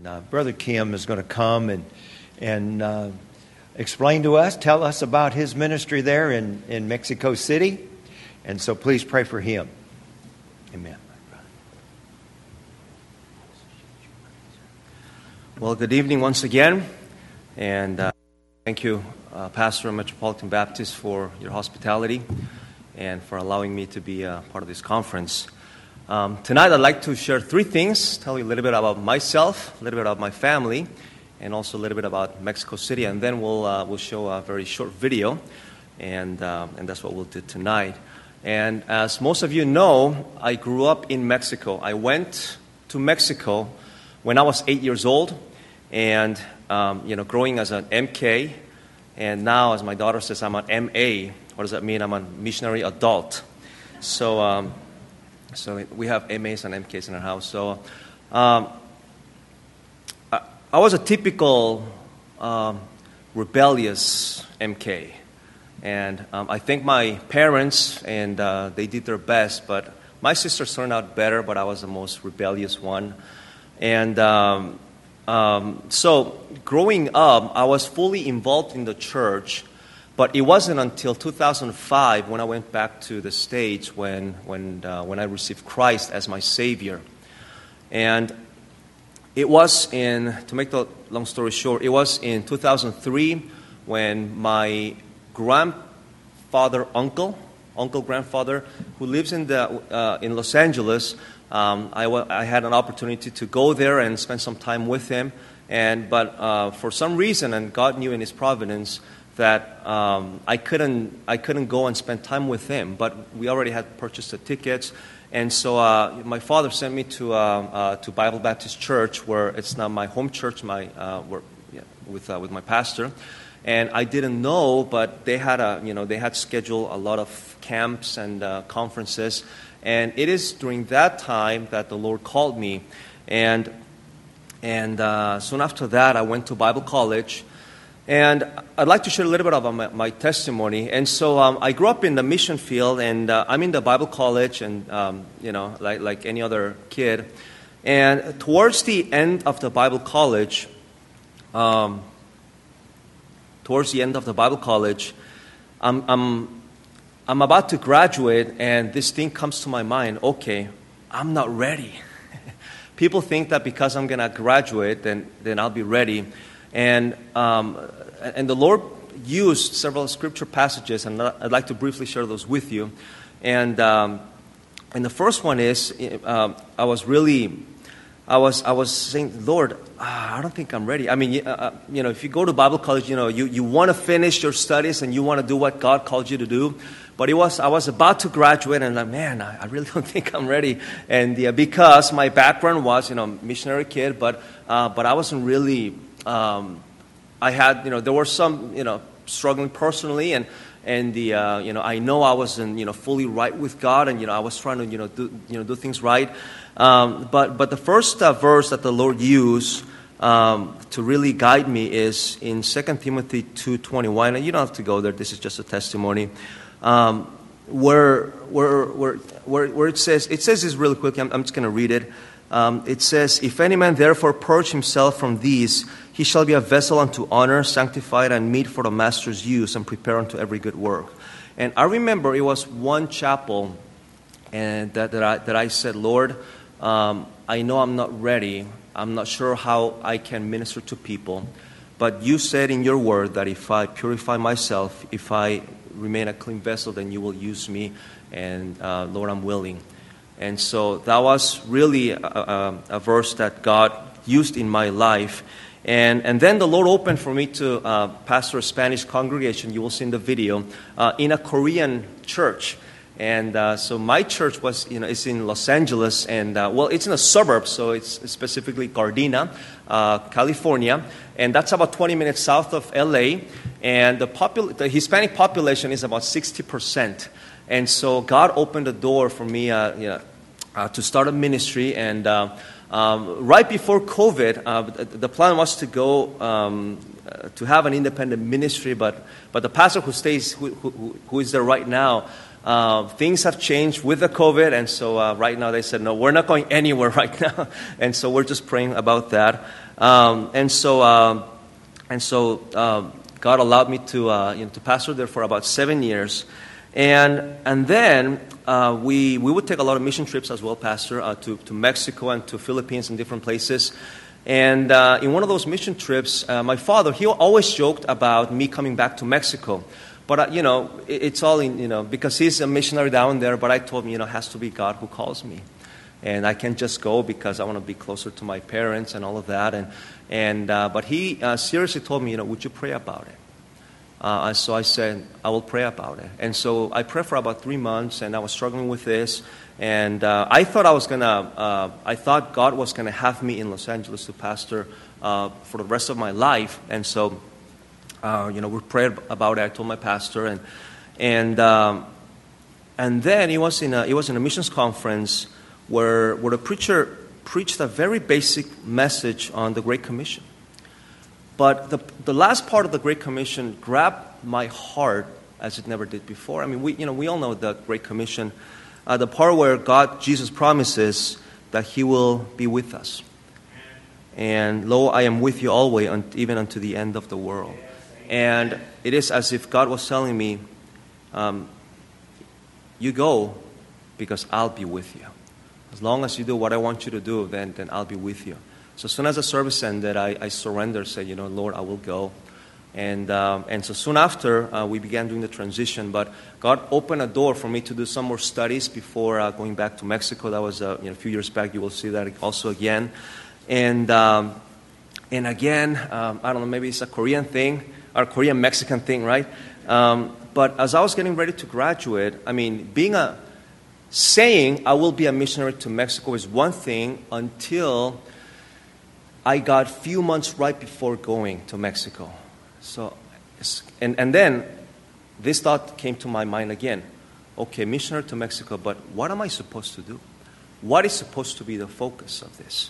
Brother Kim is going to come and explain to us, tell us about his ministry there in Mexico City. And so please pray for him. Amen. Well, good evening once again. And thank you, Pastor of Metropolitan Baptist, for your hospitality and for allowing me to be part of this conference. Tonight I'd like to share three things, tell you a little bit about myself, a little bit about my family, and also a little bit about Mexico City, and then we'll show a very short video, and that's what we'll do tonight. And as most of you know, I grew up in Mexico. I went to Mexico when I was 8 years old, and growing as an MK, and now, as my daughter says, I'm an MA. What does that mean? I'm a missionary adult. So we have MAs and MKs in our house. So I was a typical rebellious MK. And I thank my parents, and they did their best. But my sisters turned out better, but I was the most rebellious one. And so growing up, I was fully involved in the church. But it wasn't until 2005 when I went back to the States when I received Christ as my Savior. And it was to make the long story short, it was in 2003 when my grandfather, grandfather, who lives in Los Angeles, I had an opportunity to go there and spend some time with him. But for some reason, and God knew in His providence, that I couldn't go and spend time with him, but we already had purchased the tickets, and so my father sent me to Bible Baptist Church, where it's now my home church, with my pastor, and I didn't know, but they had scheduled a lot of camps and conferences, and it is during that time that the Lord called me, and soon after that I went to Bible college. And I'd like to share a little bit about my testimony. And so I grew up in the mission field, and I'm in the Bible college, and like any other kid. And towards the end of the Bible college, I'm about to graduate, and this thing comes to my mind. Okay, I'm not ready. People think that because I'm gonna graduate, then I'll be ready. And the Lord used several scripture passages, and I'd like to briefly share those with you. And the first one is, I was saying, Lord, I don't think I'm ready. I mean, if you go to Bible college, you want to finish your studies and you want to do what God called you to do. But I was about to graduate, and like, man, I really don't think I'm ready. And because my background was, missionary kid, but I wasn't really. I had, there were some, struggling personally, and I know I wasn't, fully right with God, and I was trying to, do things right. But the first verse that the Lord used to really guide me is in 2 Timothy 2:21, and you don't have to go there. This is just a testimony. Where it says this really quickly. I'm just going to read it. It says, "If any man therefore purge himself from these, he shall be a vessel unto honor, sanctified and meet for the master's use, and prepare unto every good work." And I remember it was one chapel, and that I said, Lord, I know I'm not ready. I'm not sure how I can minister to people, but you said in your word that if I purify myself, if I remain a clean vessel, then you will use me, and Lord, I'm willing. And so that was really a verse that God used in my life. And then the Lord opened for me to pastor a Spanish congregation, you will see in the video, in a Korean church. And so my church was, it's in Los Angeles, and it's in a suburb, so it's specifically Gardena, California, and that's about 20 minutes south of LA. And the Hispanic population is about 60%. And so God opened the door for me, to start a ministry. And right before COVID, the plan was to go to have an independent ministry. But the pastor who is there right now, things have changed with the COVID, and so right now they said, no, we're not going anywhere right now. And so we're just praying about that. God allowed me to pastor there for about 7 years. And then we would take a lot of mission trips as well, Pastor, to Mexico and to Philippines and different places. And in one of those mission trips, my father, he always joked about me coming back to Mexico. But, it's all in, because he's a missionary down there. But I told him, it has to be God who calls me. And I can't just go because I want to be closer to my parents and all of that. But he seriously told me, would you pray about it? So I said, I will pray about it. And so I prayed for about 3 months, and I was struggling with this. And I thought God was gonna have me in Los Angeles to pastor for the rest of my life. And so, we prayed about it. I told my pastor, and then it was in a missions conference where the preacher preached a very basic message on the Great Commission. But the last part of the Great Commission grabbed my heart as it never did before. I mean, we all know the Great Commission, the part where Jesus promises that He will be with us. And lo, I am with you always, even unto the end of the world. And it is as if God was telling me, you go because I'll be with you. As long as you do what I want you to do, then I'll be with you. So as soon as the service ended, I surrendered, said, Lord, I will go. And so soon after, we began doing the transition. But God opened a door for me to do some more studies before going back to Mexico. That was a few years back. You will see that also again. And again, I don't know, maybe it's a Korean thing, or Korean-Mexican thing, right? But as I was getting ready to graduate, I mean, saying I will be a missionary to Mexico is one thing until I got a few months right before going to Mexico. So, and then this thought came to my mind again. Okay, missionary to Mexico, but what am I supposed to do? What is supposed to be the focus of this?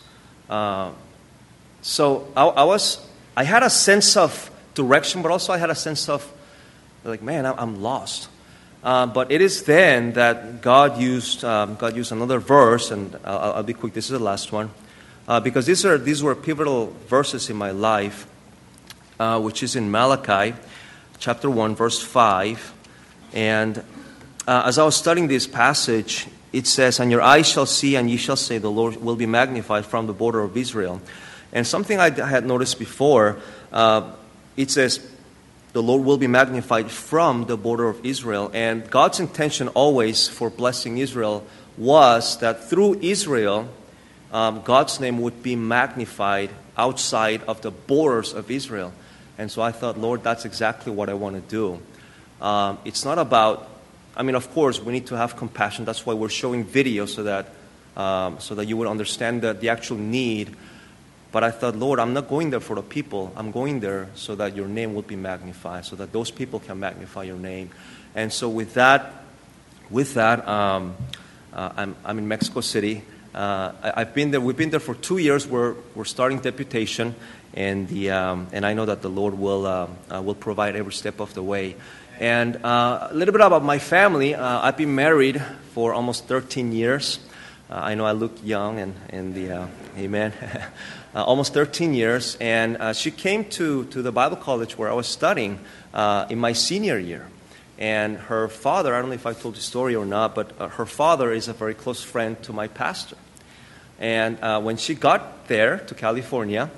So I had a sense of direction, but also I had a sense of, like, man, I'm lost. But it is then that God used another verse, and I'll be quick. This is the last one, because these were pivotal verses in my life, which is in Malachi, chapter 1, verse 5. And as I was studying this passage, it says, "And your eyes shall see, and ye shall say, the Lord will be magnified from the border of Israel." And something I had noticed before, it says, the Lord will be magnified from the border of Israel. And God's intention always for blessing Israel was that through Israel, God's name would be magnified outside of the borders of Israel. And so I thought, Lord, that's exactly what I want to do. It's not about, of course, we need to have compassion. That's why we're showing videos so that you would understand the actual need. But I thought, Lord, I'm not going there for the people. I'm going there so that your name will be magnified, so that those people can magnify your name. And so with that, I'm in Mexico City. I've been there. We've been there for 2 years. We're starting deputation, and I know that the Lord will provide every step of the way. And a little bit about my family. I've been married for almost 13 years. I know I look young, and amen. Almost 13 years, and she came to the Bible college where I was studying in my senior year. And her father, I don't know if I told the story or not, but her father is a very close friend to my pastor. And when she got there to California,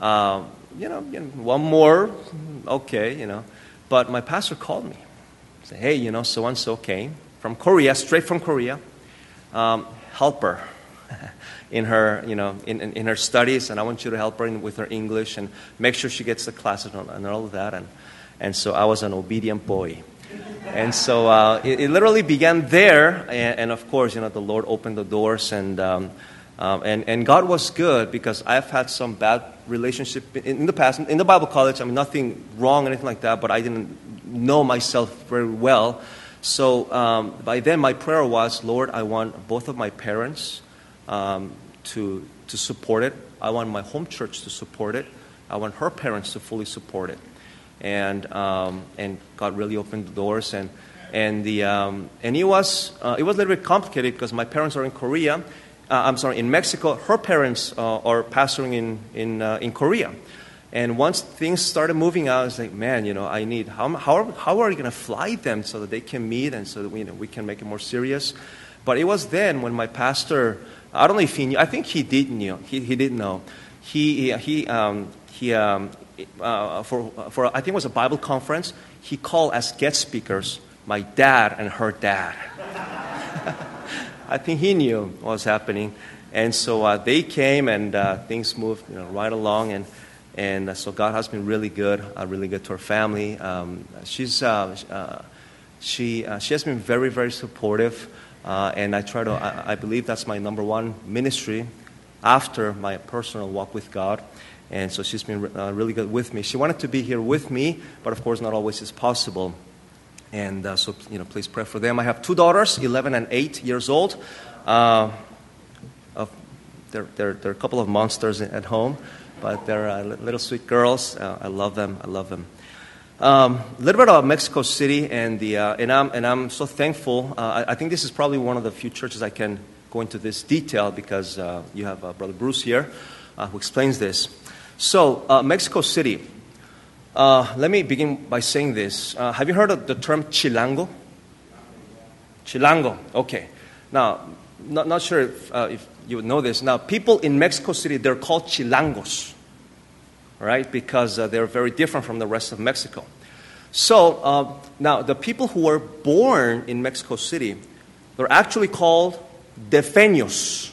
one more, okay, but my pastor called me. Said, hey, so-and-so came from Korea, straight from Korea. Help her in her, in her studies, and I want you to help her with her English and make sure she gets the classes and all of that. And so I was an obedient boy. And so it literally began there, and of course, the Lord opened the doors, and God was good, because I've had some bad relationship in the past. In the Bible college, nothing wrong, anything like that, but I didn't know myself very well. So by then, my prayer was, Lord, I want both of my parents to support it. I want my home church to support it. I want her parents to fully support it. And God really opened the doors, and it was a little bit complicated because my parents are in Korea. in Mexico. Her parents are pastoring in Korea. And once things started moving out, I was like, man, I need, how are you going to fly them so that they can meet and so that we can make it more serious? But it was then when my pastor, I don't know if he knew, I think he did know. He did know. For I think it was a Bible conference, he called as guest speakers my dad and her dad. I think he knew what was happening. And so they came and things moved right along. And so God has been really good to her family. She has been very, very supportive. And I believe that's my number one ministry after my personal walk with God. And so she's been really good with me. She wanted to be here with me, but of course not always is possible. And so please pray for them. I have 2 daughters, 11 and 8 years old. They're a couple of monsters at home, but they're little sweet girls. I love them. A little bit about Mexico City, and I'm so thankful. I think this is probably one of the few churches I can go into this detail because you have Brother Bruce here who explains this. So Mexico City. Let me begin by saying this. Have you heard of the term chilango? Chilango. Okay. Now, not sure if you would know this. Now, people in Mexico City, they're called chilangos, right? Because they're very different from the rest of Mexico. So, now, the people who were born in Mexico City, they're actually called defeños.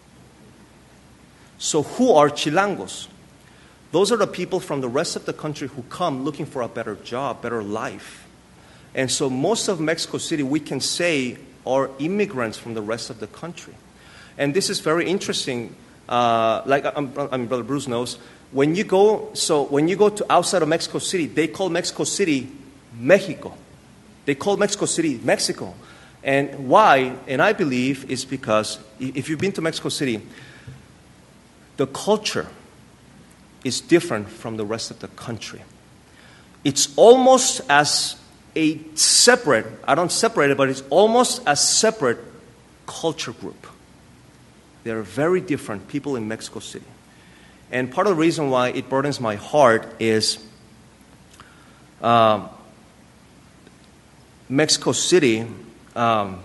So, who are chilangos? Those are the people from the rest of the country who come looking for a better job, better life. And so most of Mexico City, we can say, are immigrants from the rest of the country. And this is very interesting. Like Brother Bruce knows, when you go to outside of Mexico City, they call Mexico City Mexico. They call Mexico City Mexico. And why? And I believe is because if you've been to Mexico City, the culture is different from the rest of the country. It's almost as a separate, I don't separate it, but it's almost a separate culture group. They're very different people in Mexico City. And part of the reason why it burdens my heart is Mexico City, I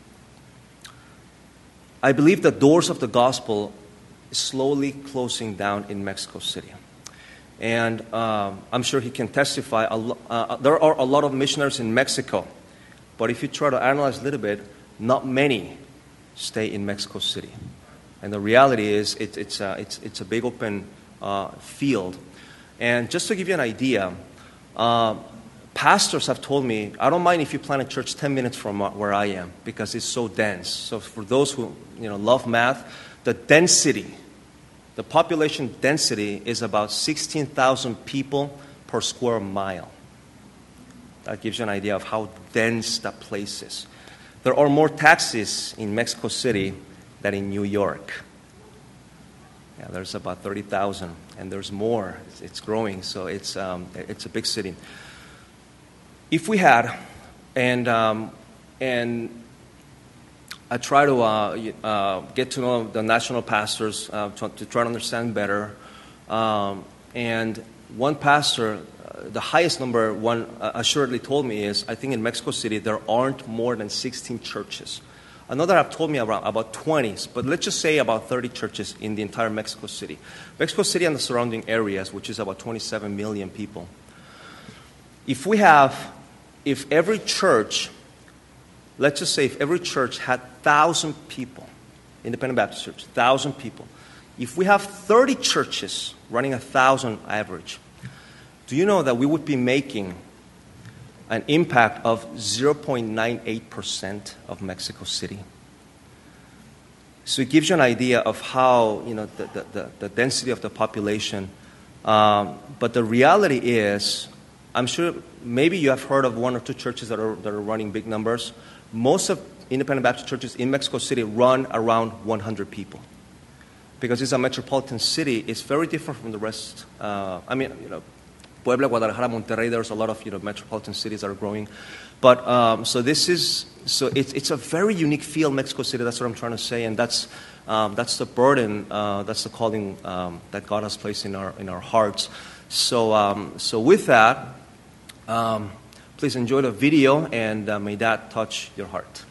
believe the doors of the gospel slowly closing down in Mexico City. And I'm sure he can testify. There are a lot of missionaries in Mexico, but if you try to analyze a little bit, not many stay in Mexico City. And the reality is it's a big open field. And just to give you an idea, pastors have told me, I don't mind if you plant a church 10 minutes from where I am because it's so dense. So for those who love math, the density, the population density is about 16,000 people per square mile. That gives you an idea of how dense that place is. There are more taxis in Mexico City than in New York. Yeah, there's about 30,000, and there's more. It's growing, so it's a big city. If we had, and I try to get to know the national pastors to try to understand better. And one pastor, the highest number one assuredly told me is, I think in Mexico City there aren't more than 16 churches. Another have told me about 20, but let's just say about 30 churches in the entire Mexico City. Mexico City and the surrounding areas, which is about 27 million people. If every church, let's just say if every church had 1,000 people, Independent Baptist Church, 1,000 people. If we have 30 churches running 1,000 average, do you know that we would be making an impact of 0.98% of Mexico City? So it gives you an idea of how, the density of the population. But the reality is, I'm sure maybe you have heard of 1 or 2 churches that are running big numbers. Most of Independent Baptist churches in Mexico City run around 100 people. Because it's a metropolitan city, it's very different from the rest. Puebla, Guadalajara, Monterrey. There's a lot of metropolitan cities that are growing. But so it's a very unique field, Mexico City. That's what I'm trying to say, and that's the burden, that's the calling that God has placed in our hearts. So with that, please enjoy the video, and may that touch your heart.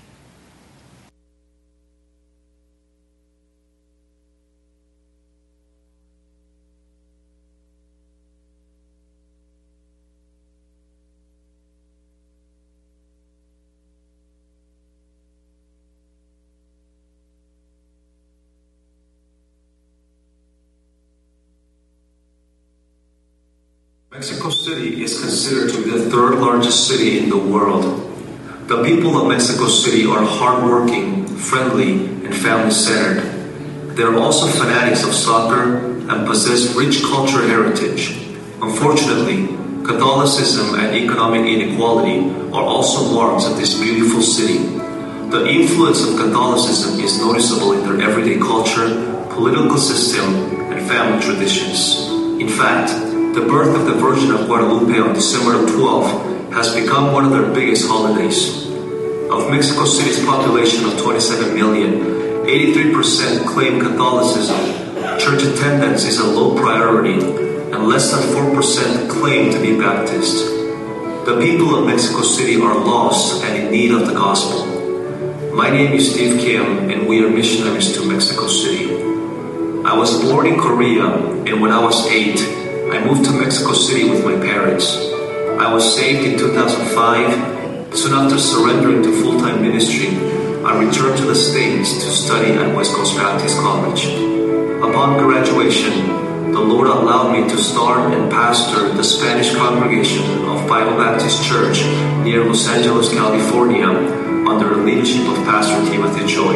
Mexico City is considered to be the third largest city in the world. The people of Mexico City are hardworking, friendly, and family-centered. They are also fanatics of soccer and possess rich cultural heritage. Unfortunately, Catholicism and economic inequality are also marks of this beautiful city. The influence of Catholicism is noticeable in their everyday culture, political system, and family traditions. In fact, the birth of the Virgin of Guadalupe on December 12 has become one of their biggest holidays. Of Mexico City's population of 27 million, 83% claim Catholicism. Church attendance is a low priority, and less than 4% claim to be Baptist. The people of Mexico City are lost and in need of the gospel. My name is Steve Kim, and we are missionaries to Mexico City. I was born in Korea, and when I was 8, I moved to Mexico City with my parents. I was saved in 2005. Soon after surrendering to full-time ministry, I returned to the States to study at West Coast Baptist College. Upon graduation, the Lord allowed me to start and pastor the Spanish congregation of Bible Baptist Church near Los Angeles, California, under the leadership of Pastor Timothy Choi.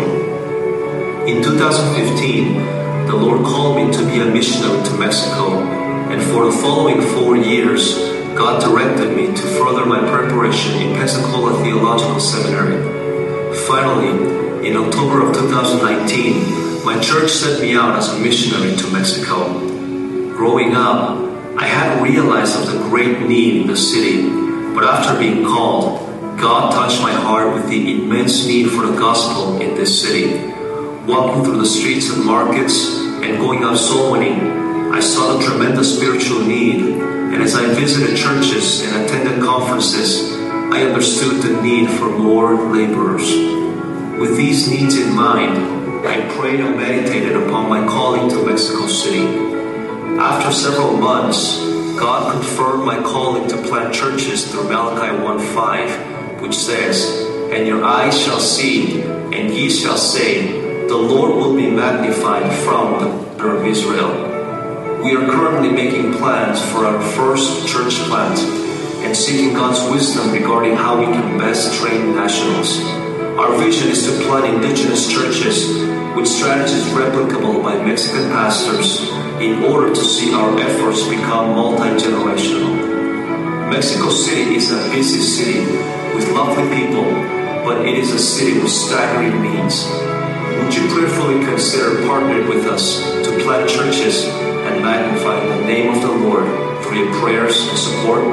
In 2015, the Lord called me to be a missionary to Mexico, and for the following 4 years, God directed me to further my preparation in Pensacola Theological Seminary. Finally, in October of 2019, my church sent me out as a missionary to Mexico. Growing up, I hadn't realized of the great need in the city, but after being called, God touched my heart with the immense need for the gospel in this city. Walking through the streets and markets and going out soul winning, I saw the tremendous spiritual need, and as I visited churches and attended conferences, I understood the need for more laborers. With these needs in mind, I prayed and meditated upon my calling to Mexico City. After several months, God confirmed my calling to plant churches through Malachi 1:5, which says, "And your eyes shall see, and ye shall say, the Lord will be magnified from the daughter of Israel." We are currently making plans for our first church plant and seeking God's wisdom regarding how we can best train nationals. Our vision is to plant indigenous churches with strategies replicable by Mexican pastors in order to see our efforts become multi-generational. Mexico City is a busy city with lovely people, but it is a city with staggering means. Would you prayerfully consider partnering with us to plant churches and magnify the name of the Lord through your prayers and support?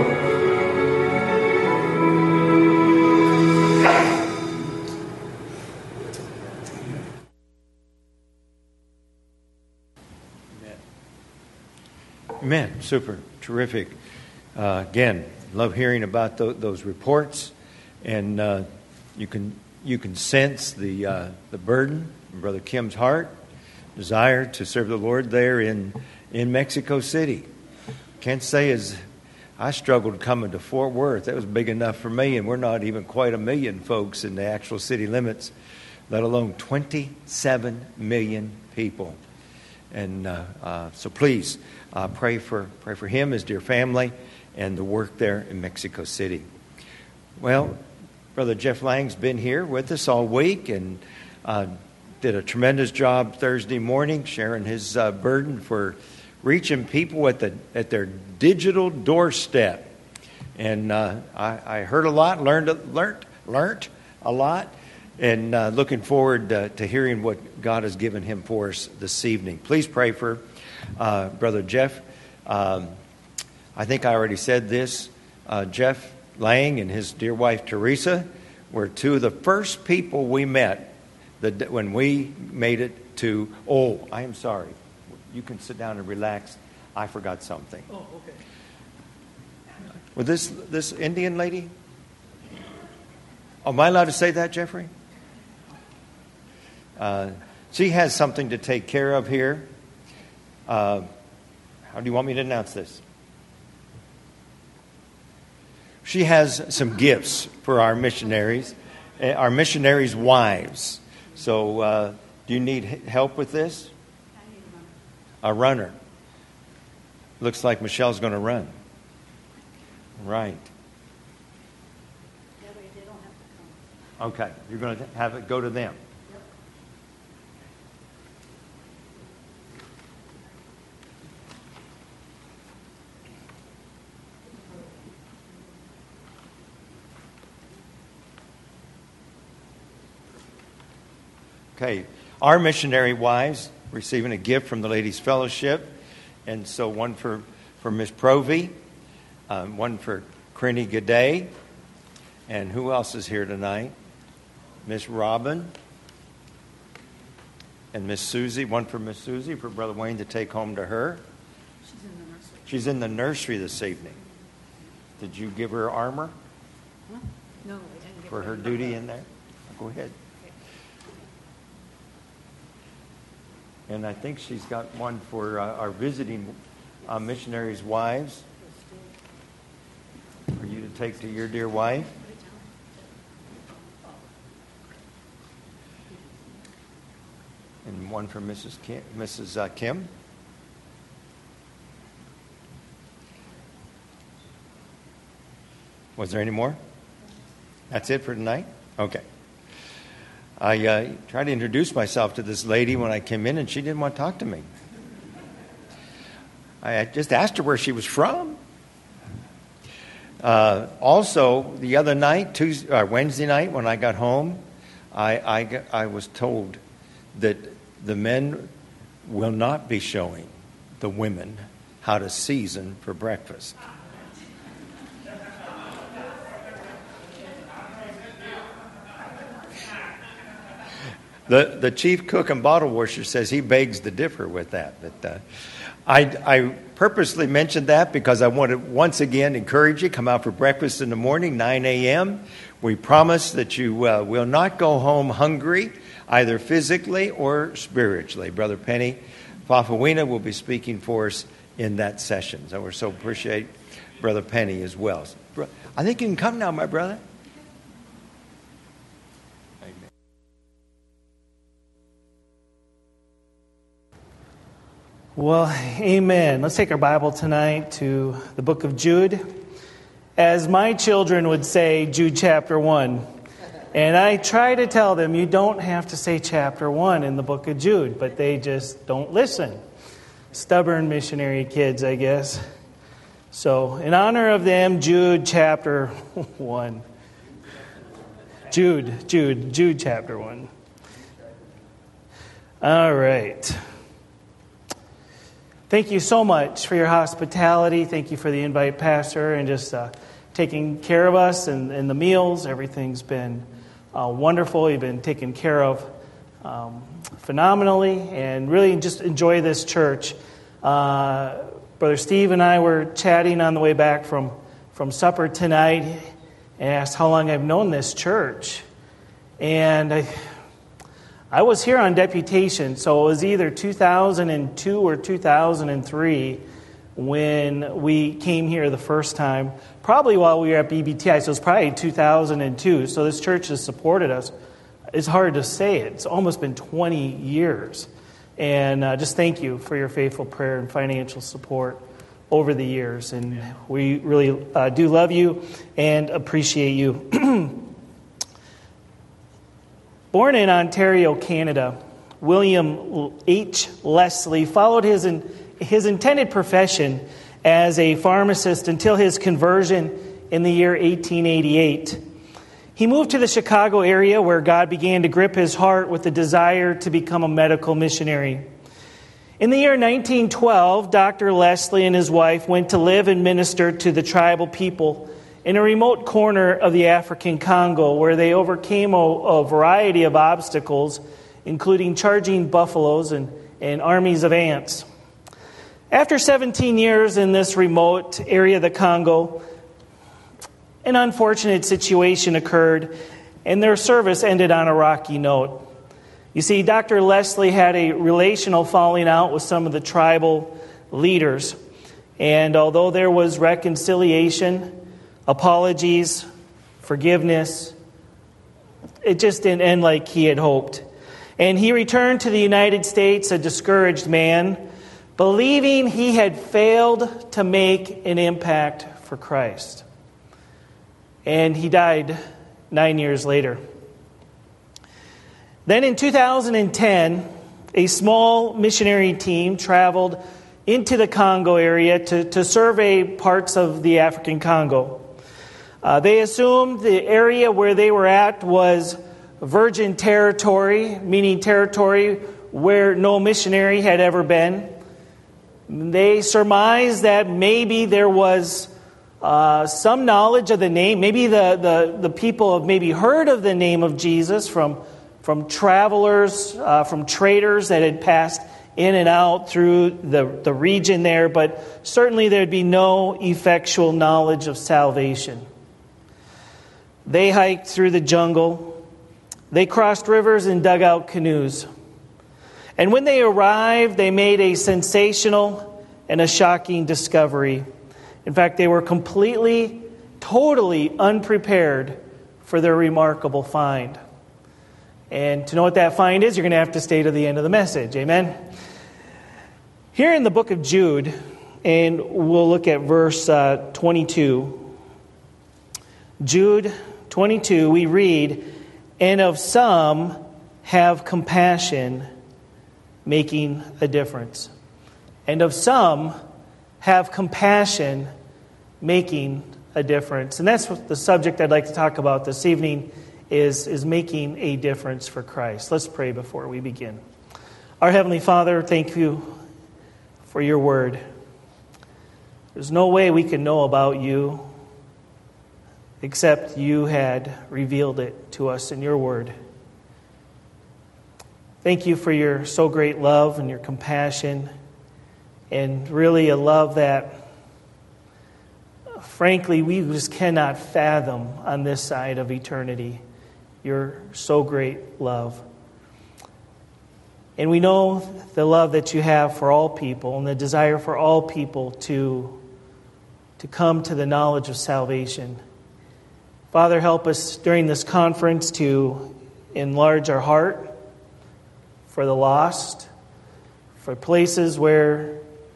Amen. Super. Terrific. Again, love hearing about those reports, and you can sense the burden in Brother Kim's heart, desire to serve the Lord there in Mexico City. Can't say as I struggled coming to Fort Worth. That was big enough for me, and we're not even quite 1 million folks in the actual city limits, let alone 27 million people. And so please pray for him, his dear family, and the work there in Mexico City. Well, Brother Jeff Lang's been here with us all week and did a tremendous job Thursday morning sharing his burden for reaching people at their digital doorstep. And I heard a lot, learned a lot, and looking forward to hearing what God has given him for us this evening. Please pray for Brother Jeff. I think I already said this. Jeff Lang and his dear wife Teresa were two of the first people we met when we made it to. Oh, I am sorry. You can sit down and relax. I forgot something. Oh, okay. Well, this Indian lady. Am I allowed to say that, Jeffrey? She has something to take care of here. How do you want me to announce this? She has some gifts for our missionaries wives. So, do you need help with this? I need a runner. A runner. Looks like Michelle's going to run. Right. That way they don't have to come. Okay. You're going to have it go to them. Yep. Okay. Our missionary wives receiving a gift from the Ladies' Fellowship. And so one for Miss Provey, one for Crenny G'day. And who else is here tonight? Miss Robin and Miss Susie. One for Miss Susie for Brother Wayne to take home to her. She's in the nursery. She's in the nursery this evening. Did you give her armor Huh? No, I didn't get for her duty in there? Go ahead. And I think she's got one for our visiting missionaries' wives for you to take to your dear wife. And one for Mrs. Kim. Was there any more? That's it for tonight? Okay. I tried to introduce myself to this lady when I came in, and she didn't want to talk to me. I just asked her where she was from. Also, the other night, Wednesday night, when I got home, I was told that the men will not be showing the women how to season for breakfast. The chief cook and bottle washer says he begs to differ with that. But I purposely mentioned that because I want to once again encourage you, come out for breakfast in the morning, 9 a.m. We promise that you will not go home hungry, either physically or spiritually. Brother Penny Fafawina will be speaking for us in that session. So we so appreciate Brother Penny as well. I think you can come now, my brother. Well, amen. Let's take our Bible tonight to the book of Jude. As my children would say, Jude chapter 1. And I try to tell them you don't have to say chapter 1 in the book of Jude, but they just don't listen. Stubborn missionary kids, I guess. So, in honor of them, Jude chapter 1. Jude chapter 1. All right. Thank you so much for your hospitality. Thank you for the invite, Pastor, and just taking care of us and the meals. Everything's been wonderful. You've been taken care of phenomenally, and really just enjoy this church. Brother Steve and I were chatting on the way back from supper tonight, and asked how long I've known this church. And I was here on deputation, so it was either 2002 or 2003 when we came here the first time, probably while we were at BBTI, so it's probably 2002. So this church has supported us. It's hard to say it. It's almost been 20 years. And just thank you for your faithful prayer and financial support over the years. And we really do love you and appreciate you. Born in Ontario, Canada, William H. Leslie followed his intended profession as a pharmacist until his conversion in the year 1888. He moved to the Chicago area where God began to grip his heart with the desire to become a medical missionary. In the year 1912, Dr. Leslie and his wife went to live and minister to the tribal people in a remote corner of the African Congo, where they overcame a variety of obstacles, including charging buffaloes and armies of ants. After 17 years in this remote area of the Congo, an unfortunate situation occurred, and their service ended on a rocky note. You see, Dr. Leslie had a relational falling out with some of the tribal leaders, and although there was reconciliation, apologies, forgiveness, it just didn't end like he had hoped. And he returned to the United States a discouraged man, believing he had failed to make an impact for Christ. And he died 9 years later. Then in 2010, a small missionary team traveled into the Congo area to survey parts of the African Congo. They assumed the area where they were at was virgin territory, meaning territory where no missionary had ever been. They surmised that maybe there was some knowledge of the name. Maybe the people have maybe heard of the name of Jesus from travelers, from traders that had passed in and out through the region there, but certainly there'd be no effectual knowledge of salvation. They hiked through the jungle. They crossed rivers and dug out canoes. And when they arrived, they made a sensational and a shocking discovery. In fact, they were completely, totally unprepared for their remarkable find. And to know what that find is, you're going to have to stay to the end of the message. Amen? Here in the book of Jude, and we'll look at verse 22. Jude 22, we read, "And of some have compassion, making a difference." And of some have compassion, making a difference. And that's what the subject I'd like to talk about this evening is making a difference for Christ. Let's pray before we begin. Our Heavenly Father, thank you for your word. There's no way we can know about you except you had revealed it to us in your word. Thank you for your so great love and your compassion, and really a love that, frankly, we just cannot fathom on this side of eternity. Your so great love. And we know the love that you have for all people and the desire for all people to come to the knowledge of salvation. Father, help us during this conference to enlarge our heart for the lost, for places where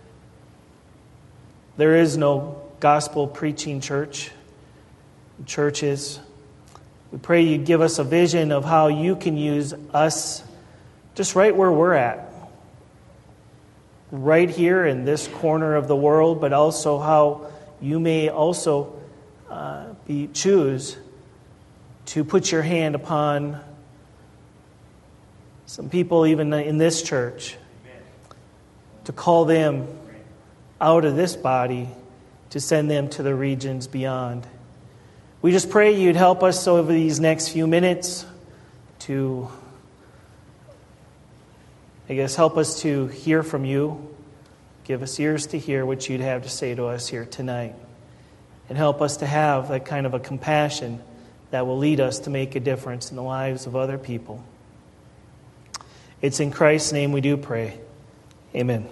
there is no gospel preaching churches. We pray you give us a vision of how you can use us just right where we're at, right here in this corner of the world, but also how you may also choose to put your hand upon some people even in this church, to call them out of this body, to send them to the regions beyond. We just pray you'd help us over these next few minutes to, help us to hear from you. Give us ears to hear what you'd have to say to us here tonight. And help us to have that kind of a compassion that will lead us to make a difference in the lives of other people. It's in Christ's name we do pray. Amen.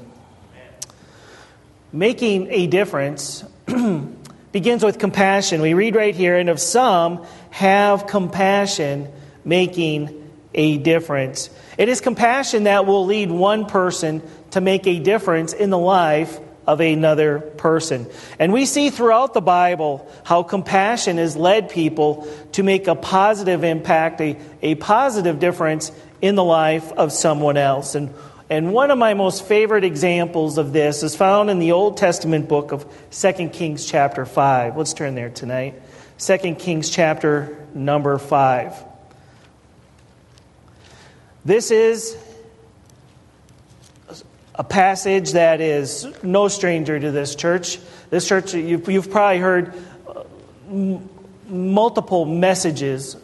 Making a difference begins with compassion. We read right here, "And of some have compassion, making a difference." It is compassion that will lead one person to make a difference in the life of another person. And we see throughout the Bible how compassion has led people to make a positive impact, a positive difference in the life of someone else. And one of my most favorite examples of this is found in the Old Testament book of 2 Kings chapter 5. Let's turn there tonight. 2 Kings chapter number 5. This is a passage that is no stranger to this church. This church, you've probably heard multiple messages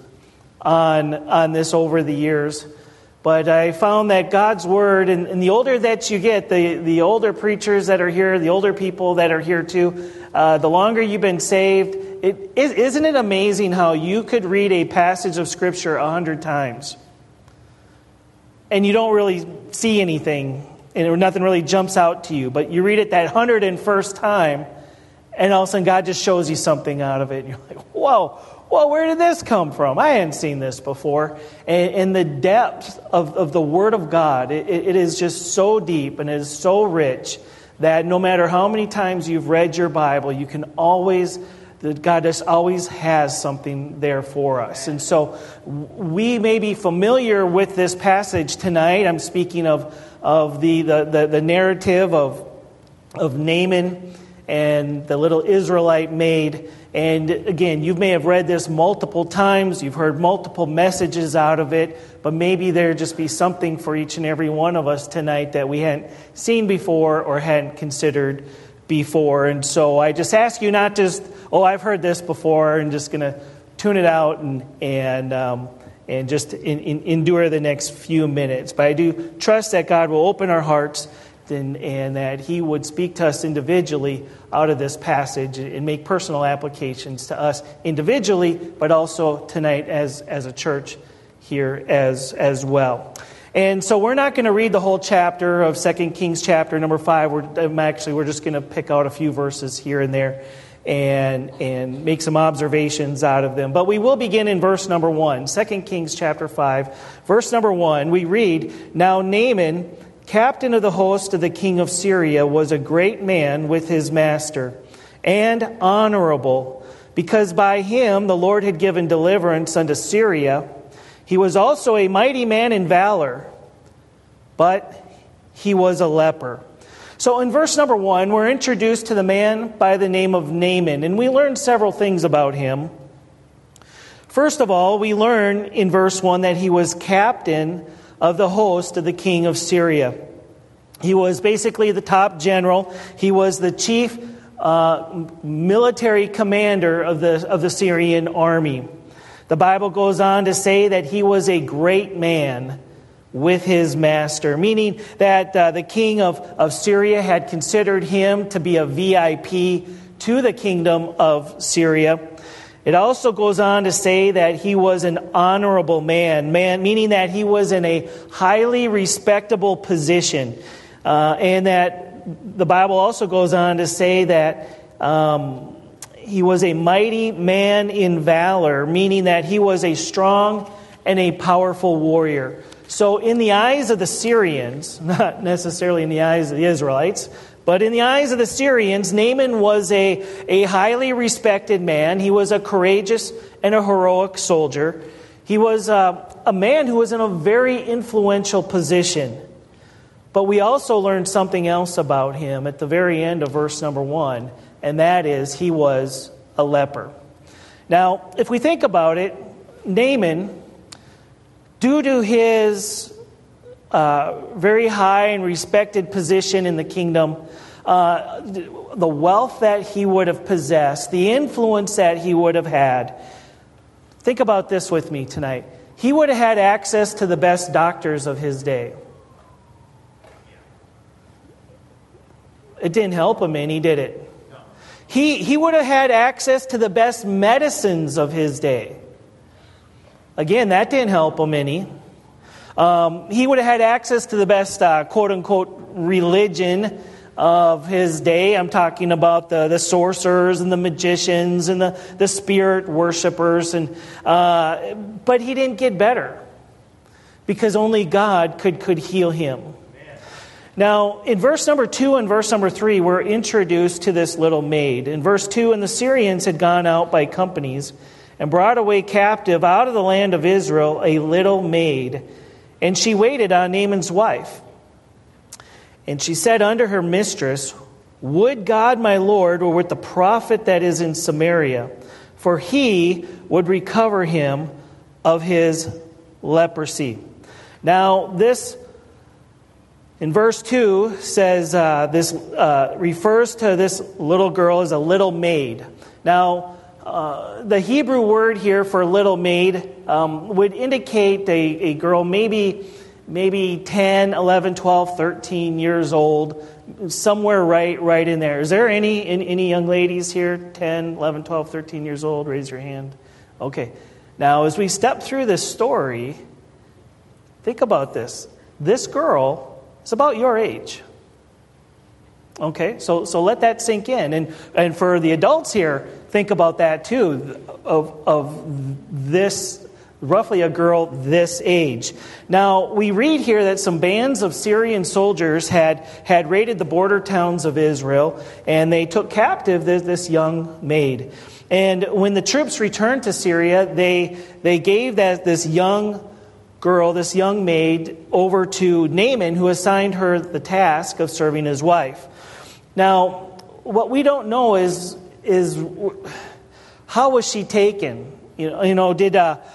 on this over the years. But I found that God's Word, and the older that you get, the older preachers that are here, the older people that are here too, the longer you've been saved, isn't it amazing how you could read a passage of Scripture 100 times and you don't really see anything, and nothing really jumps out to you, but you read it that 101st time, and all of a sudden God just shows you something out of it, and you're like, whoa, where did this come from? I hadn't seen this before. And the depth of the Word of God, it is just so deep and it is so rich that no matter how many times you've read your Bible, you can always, God just always has something there for us. And so we may be familiar with this passage tonight. I'm speaking of the narrative of Naaman and the little Israelite maid. And again, you may have read this multiple times. You've heard multiple messages out of it. But maybe there just be something for each and every one of us tonight that we hadn't seen before or hadn't considered before. And so I just ask you not just, I've heard this before, and just going to tune it out and just endure the next few minutes. But I do trust that God will open our hearts and that He would speak to us individually out of this passage and make personal applications to us individually, but also tonight as a church here as well. And so we're not going to read the whole chapter of 2 Kings chapter number 5. We're just going to pick out a few verses here and there and make some observations out of them. But we will begin in verse number 1. 2 Kings chapter 5, verse number 1. We read, "Now Naaman, captain of the host of the king of Syria, was a great man with his master, and honorable, because by him the Lord had given deliverance unto Syria. He was also a mighty man in valor, but he was a leper." So in verse number 1, we're introduced to the man by the name of Naaman, and we learn several things about him. First of all, we learn in verse 1 that he was captain of the host of the king of Syria. He was basically the top general. He was the chief military commander of the Syrian army. The Bible goes on to say that he was a great man with his master, meaning that the king of Syria had considered him to be a VIP to the kingdom of Syria. It also goes on to say that he was an honorable man, meaning that he was in a highly respectable position. And that the Bible also goes on to say that he was a mighty man in valor, meaning that he was a strong and a powerful warrior. So in the eyes of the Syrians, not necessarily in the eyes of the Israelites, but in the eyes of the Syrians, Naaman was a highly respected man. He was a courageous and a heroic soldier. He was a man who was in a very influential position. But we also learned something else about him at the very end of verse number 1, and that is he was a leper. Now, if we think about it, Naaman, due to his very high and respected position in the kingdom, the wealth that he would have possessed, the influence that he would have had. Think about this with me tonight. He would have had access to the best doctors of his day. It didn't help him any, did it? No. He would have had access to the best medicines of his day. Again, that didn't help him any. He would have had access to the best, quote-unquote, religion of his day. I'm talking about the sorcerers and the magicians and the spirit worshipers. But he didn't get better because only God could heal him. Now, in verse number 2 and verse number 3, we're introduced to this little maid. In verse 2, "And the Syrians had gone out by companies and brought away captive out of the land of Israel a little maid, and she waited on Naaman's wife. And she said unto her mistress, Would God my Lord were with the prophet that is in Samaria, for he would recover him of his leprosy." Now, this In verse 2 says this refers to this little girl as a little maid. Now, the Hebrew word here for little maid would indicate a girl maybe 10, 11, 12, 13 years old, somewhere right in there. Is there any young ladies here, 10, 11, 12, 13 years old? Raise your hand. Okay. Now, as we step through this story, think about this. This girl is about your age. Okay, so let that sink in. And for the adults here, think about that too, of this, roughly a girl this age. Now, we read here that some bands of Syrian soldiers had raided the border towns of Israel, and they took captive this young maid. And when the troops returned to Syria, they gave this young girl, this young maid, over to Naaman, who assigned her the task of serving his wife. Now, what we don't know is how was she taken? Did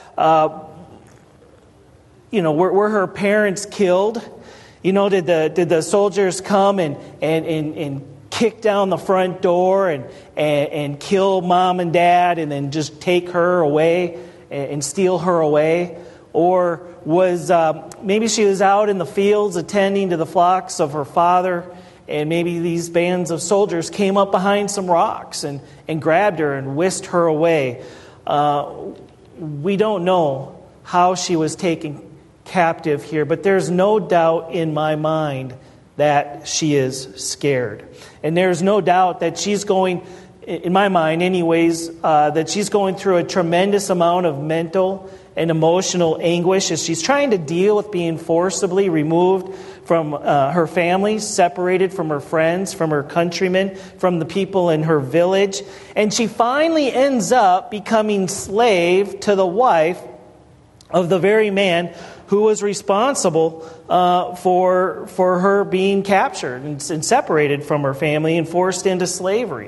were her parents killed? Did the soldiers come and kick down the front door and kill mom and dad and then just take her away and steal her away? Or was maybe she was out in the fields attending to the flocks of her father, and maybe these bands of soldiers came up behind some rocks and grabbed her and whisked her away. We don't know how she was taken captive here, but there's no doubt in my mind that she is scared. And there's no doubt that she's going, in my mind anyways, that she's going through a tremendous amount of mental and emotional anguish as she's trying to deal with being forcibly removed from her family, separated from her friends, from her countrymen, from the people in her village. And she finally ends up becoming slave to the wife of the very man who was responsible for her being captured and separated from her family and forced into slavery.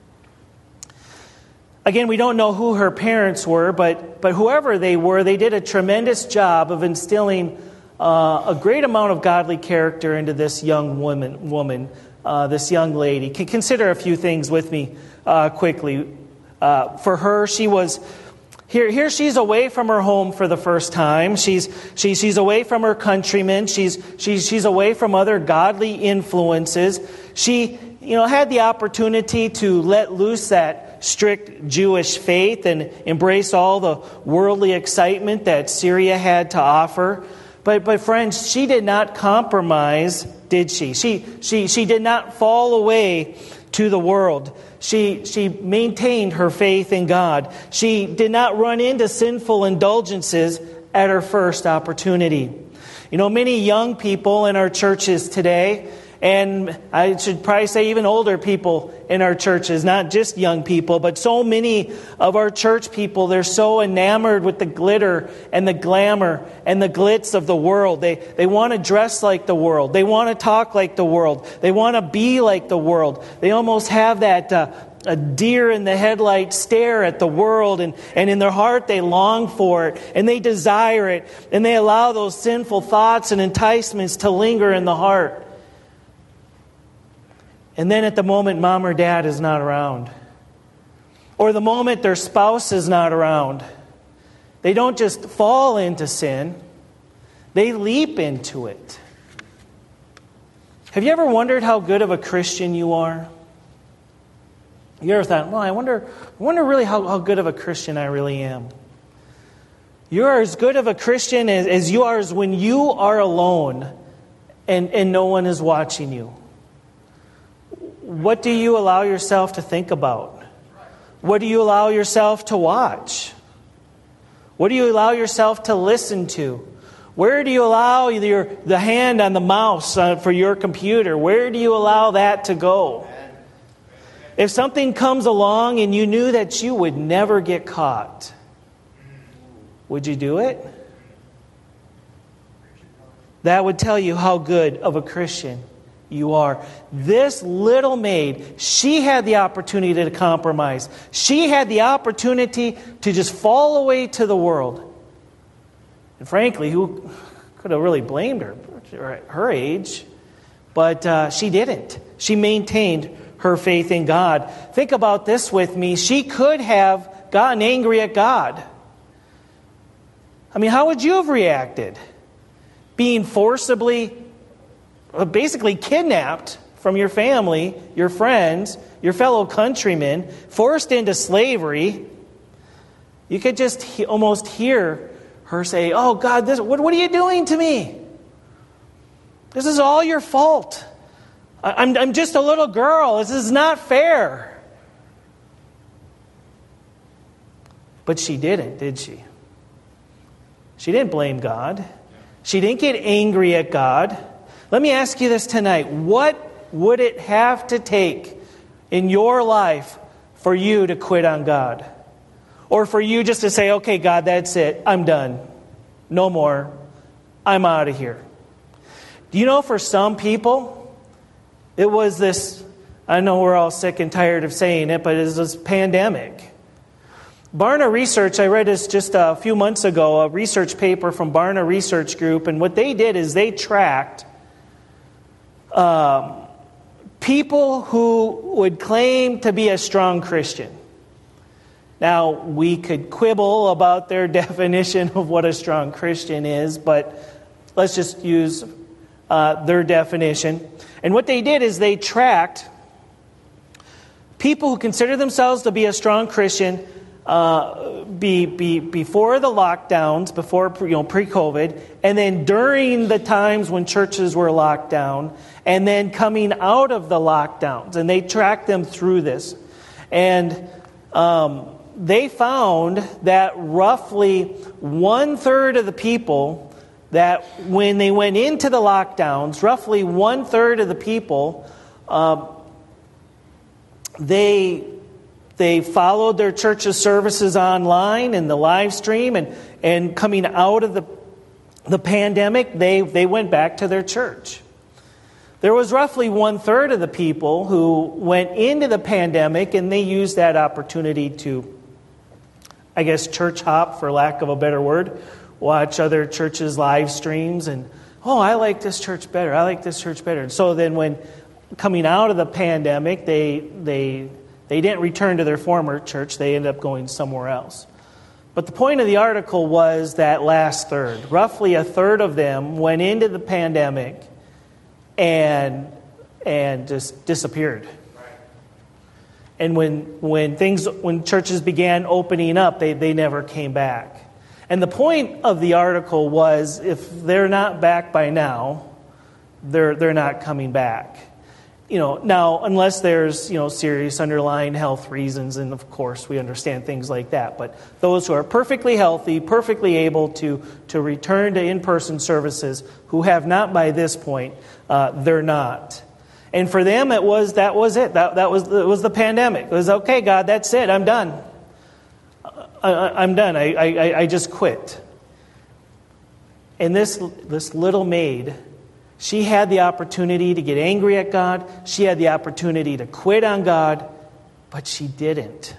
Again, we don't know who her parents were, but whoever they were, they did a tremendous job of instilling a great amount of godly character into this young woman, this young lady. Consider a few things with me quickly. For her, she was here. She's away from her home for the first time. She's away from her countrymen. She's away from other godly influences. She had the opportunity to let loose that strict Jewish faith and embrace all the worldly excitement that Syria had to offer. But friends, she did not compromise, did she? She did not fall away to the world. She maintained her faith in God. She did not run into sinful indulgences at her first opportunity. Many young people in our churches today, and I should probably say even older people in our churches, not just young people, but so many of our church people, they're so enamored with the glitter and the glamour and the glitz of the world. They want to dress like the world. They want to talk like the world. They want to be like the world. They almost have that a deer in the headlight stare at the world, and in their heart they long for it, and they desire it, and they allow those sinful thoughts and enticements to linger in the heart. And then at the moment mom or dad is not around, or the moment their spouse is not around, they don't just fall into sin, they leap into it. Have you ever wondered how good of a Christian you are? You ever thought, well, I wonder really how good of a Christian I really am. You're as good of a Christian as you are when you are alone and no one is watching you. What do you allow yourself to think about? What do you allow yourself to watch? What do you allow yourself to listen to? Where do you allow the hand on the mouse for your computer? Where do you allow that to go? If something comes along and you knew that you would never get caught, would you do it? That would tell you how good of a Christian you are. This little maid, she had the opportunity to compromise. She had the opportunity to just fall away to the world. And frankly, who could have really blamed her at her age? But she didn't. She maintained her faith in God. Think about this with me. She could have gotten angry at God. I mean, how would you have reacted? Being forcibly, basically kidnapped from your family, your friends, your fellow countrymen, forced into slavery. You could just almost hear her say, "Oh God, what are you doing to me? This is all your fault. I'm just a little girl. This is not fair." But she didn't, did she? She didn't blame God. She didn't get angry at God. Let me ask you this tonight. What would it have to take in your life for you to quit on God? Or for you just to say, "Okay, God, that's it. I'm done. No more. I'm out of here." Do you know for some people, it was this, I know we're all sick and tired of saying it, but it was this pandemic. Barna Research, I read this just a few months ago, a research paper from Barna Research Group, and what they did is they tracked people who would claim to be a strong Christian. Now, we could quibble about their definition of what a strong Christian is, but let's just use their definition. And what they did is they tracked people who consider themselves to be a strong Christian before the lockdowns, before pre-COVID, and then during the times when churches were locked down, and then coming out of the lockdowns. And they tracked them through this. And they found that roughly 1/3 of the people that when they went into the lockdowns, roughly 1/3 of the people, they followed their church's services online and the live stream, and coming out of the pandemic, they went back to their church. There was roughly 1/3 of the people who went into the pandemic and they used that opportunity to, I guess, church hop, for lack of a better word, watch other churches' live streams, and, "Oh, I like this church better. I like this church better." And so then when coming out of the pandemic, they didn't return to their former church. They ended up going somewhere else. But the point of the article was that last third. Roughly 1/3 of them went into the pandemic and just disappeared. And when churches began opening up, they never came back. And the point of the article was, if they're not back by now, they're not coming back. Now, unless there's, serious underlying health reasons, and of course we understand things like that. But those who are perfectly healthy, perfectly able to return to in-person services, who have not by this point, they're not. And for them, that was it. It was the pandemic. It was, "Okay, God, that's it. I'm done. I'm done. I just quit." And this little maid, she had the opportunity to get angry at God. She had the opportunity to quit on God, but she didn't.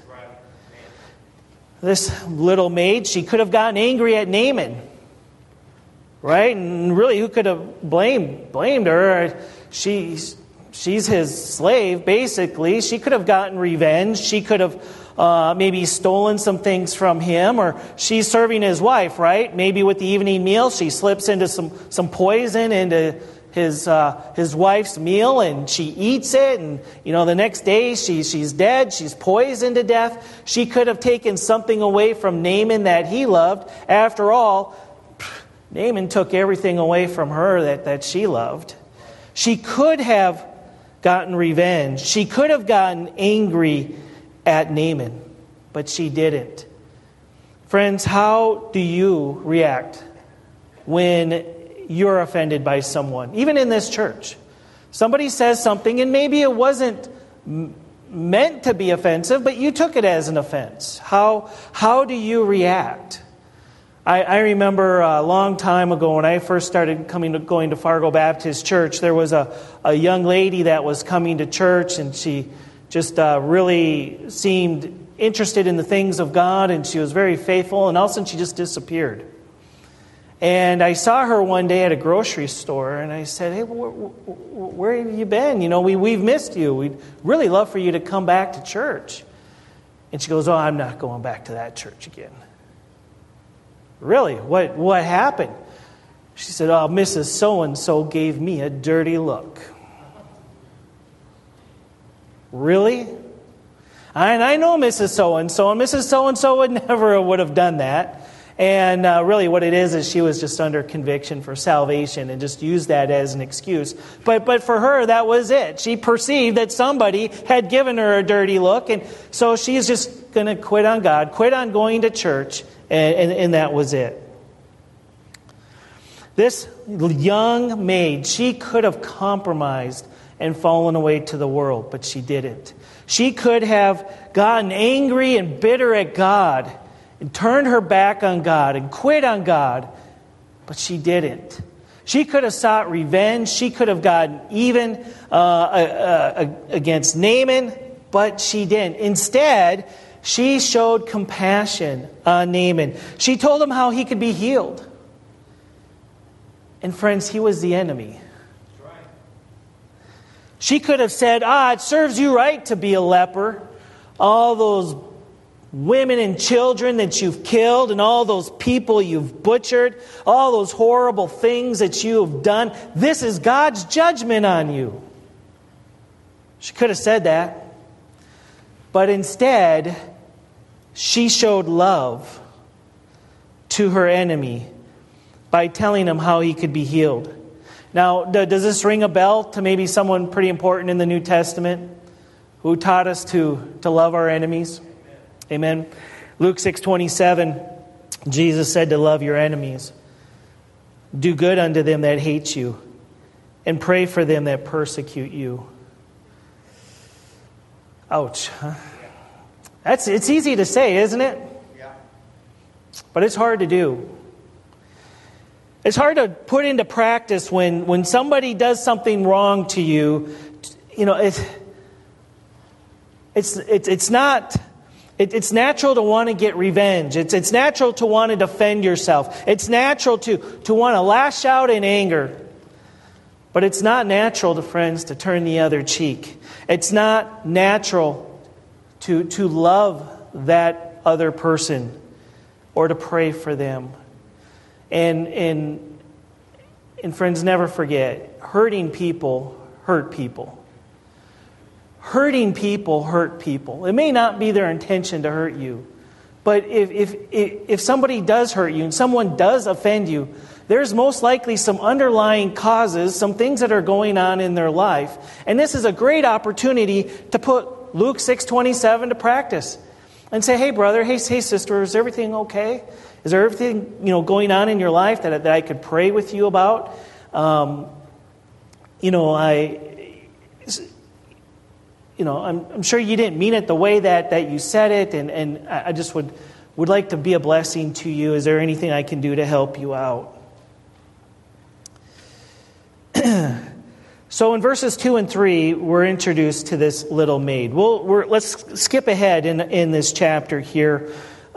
This little maid, she could have gotten angry at Naaman, right? And really, who could have blamed her? She's his slave, basically. She could have gotten revenge. She could have maybe stolen some things from him, or she's serving his wife, right? Maybe with the evening meal, she slips into some poison into his wife's meal, and she eats it, and the next day she's dead. She's poisoned to death. She could have taken something away from Naaman that he loved. After all, Naaman took everything away from her that she loved. She could have gotten revenge. She could have gotten angry at Naaman, but she didn't. Friends, how do you react when you're offended by someone, even in this church? Somebody says something, and maybe it wasn't meant to be offensive, but you took it as an offense. How do you react? I remember a long time ago when I first started going to Fargo Baptist Church, there was a young lady that was coming to church, and she just really seemed interested in the things of God, and she was very faithful, and all of a sudden she just disappeared. And I saw her one day at a grocery store, and I said, hey, where have you been? We've missed you. We'd really love for you to come back to church. And she goes, oh, I'm not going back to that church again. Really? What happened? She said, oh, Mrs. So-and-so gave me a dirty look. Really? And I know Mrs. So-and-so, and Mrs. So-and-so would have done that. And really what it is she was just under conviction for salvation and just used that as an excuse. But for her, that was it. She perceived that somebody had given her a dirty look, and so she's just going to quit on God, quit on going to church, and that was it. This young maid, she could have compromised and fallen away to the world, but she didn't. She could have gotten angry and bitter at God and turned her back on God and quit on God, but she didn't. She could have sought revenge. She could have gotten even against Naaman, but she didn't. Instead, she showed compassion on Naaman. She told him how he could be healed. And friends, he was the enemy. She could have said, it serves you right to be a leper. All those women and children that you've killed and all those people you've butchered, all those horrible things that you have done, this is God's judgment on you. She could have said that. But instead, she showed love to her enemy by telling him how he could be healed. Now, does this ring a bell to maybe someone pretty important in the New Testament who taught us to love our enemies? Amen. Luke 6:27, Jesus said to love your enemies. Do good unto them that hate you, and pray for them that persecute you. Ouch. It's easy to say, isn't it? Yeah. But it's hard to do. It's hard to put into practice when somebody does something wrong to you. It's natural to want to get revenge. It's natural to want to defend yourself. It's natural to want to lash out in anger. But it's not natural, friends, to turn the other cheek. It's not natural to love that other person or to pray for them. And friends, never forget, hurting people hurt people. Hurting people hurt people. It may not be their intention to hurt you, but if somebody does hurt you and someone does offend you, there's most likely some underlying causes, some things that are going on in their life. And this is a great opportunity to put Luke 6:27 to practice and say, hey brother, hey sister, is everything okay? Is there everything going on in your life that I could pray with you about? I'm sure you didn't mean it the way that you said it, and I just would like to be a blessing to you. Is there anything I can do to help you out? So in verses 2 and 3, we're introduced to this little maid. Let's skip ahead in this chapter here.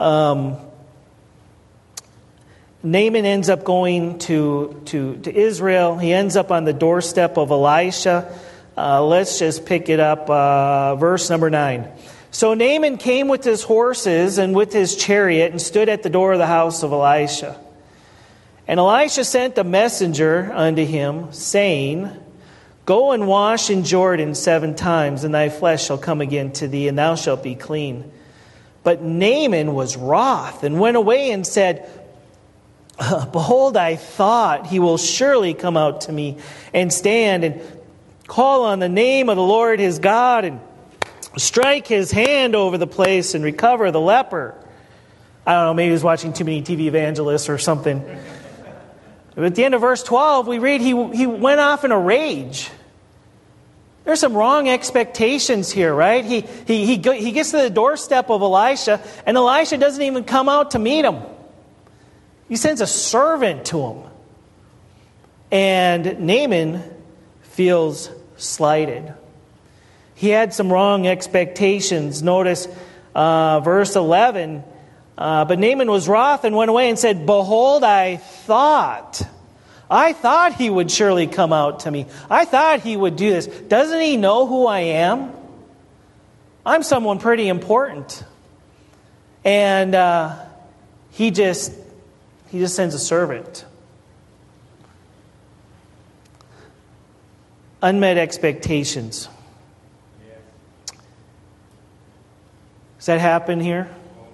Naaman ends up going to Israel. He ends up on the doorstep of Elisha. Let's just pick it up, verse number 9. So Naaman came with his horses and with his chariot and stood at the door of the house of Elisha. And Elisha sent a messenger unto him, saying, Go and wash in Jordan 7 times, and thy flesh shall come again to thee, and thou shalt be clean. But Naaman was wroth, and went away and said, Behold, I thought he will surely come out to me and stand and call on the name of the Lord his God and strike his hand over the place and recover the leper. I don't know, maybe he was watching too many TV evangelists or something. But at the end of verse 12, we read he went off in a rage. There's some wrong expectations here, right? He gets to the doorstep of Elisha, and Elisha doesn't even come out to meet him. He sends a servant to him. And Naaman feels slighted. He had some wrong expectations. Notice verse 11, But Naaman was wroth and went away and said, Behold, I thought he would surely come out to me. I thought he would do this. Doesn't he know who I am? I'm someone pretty important. And he just sends a servant. Unmet expectations. Does that happen here?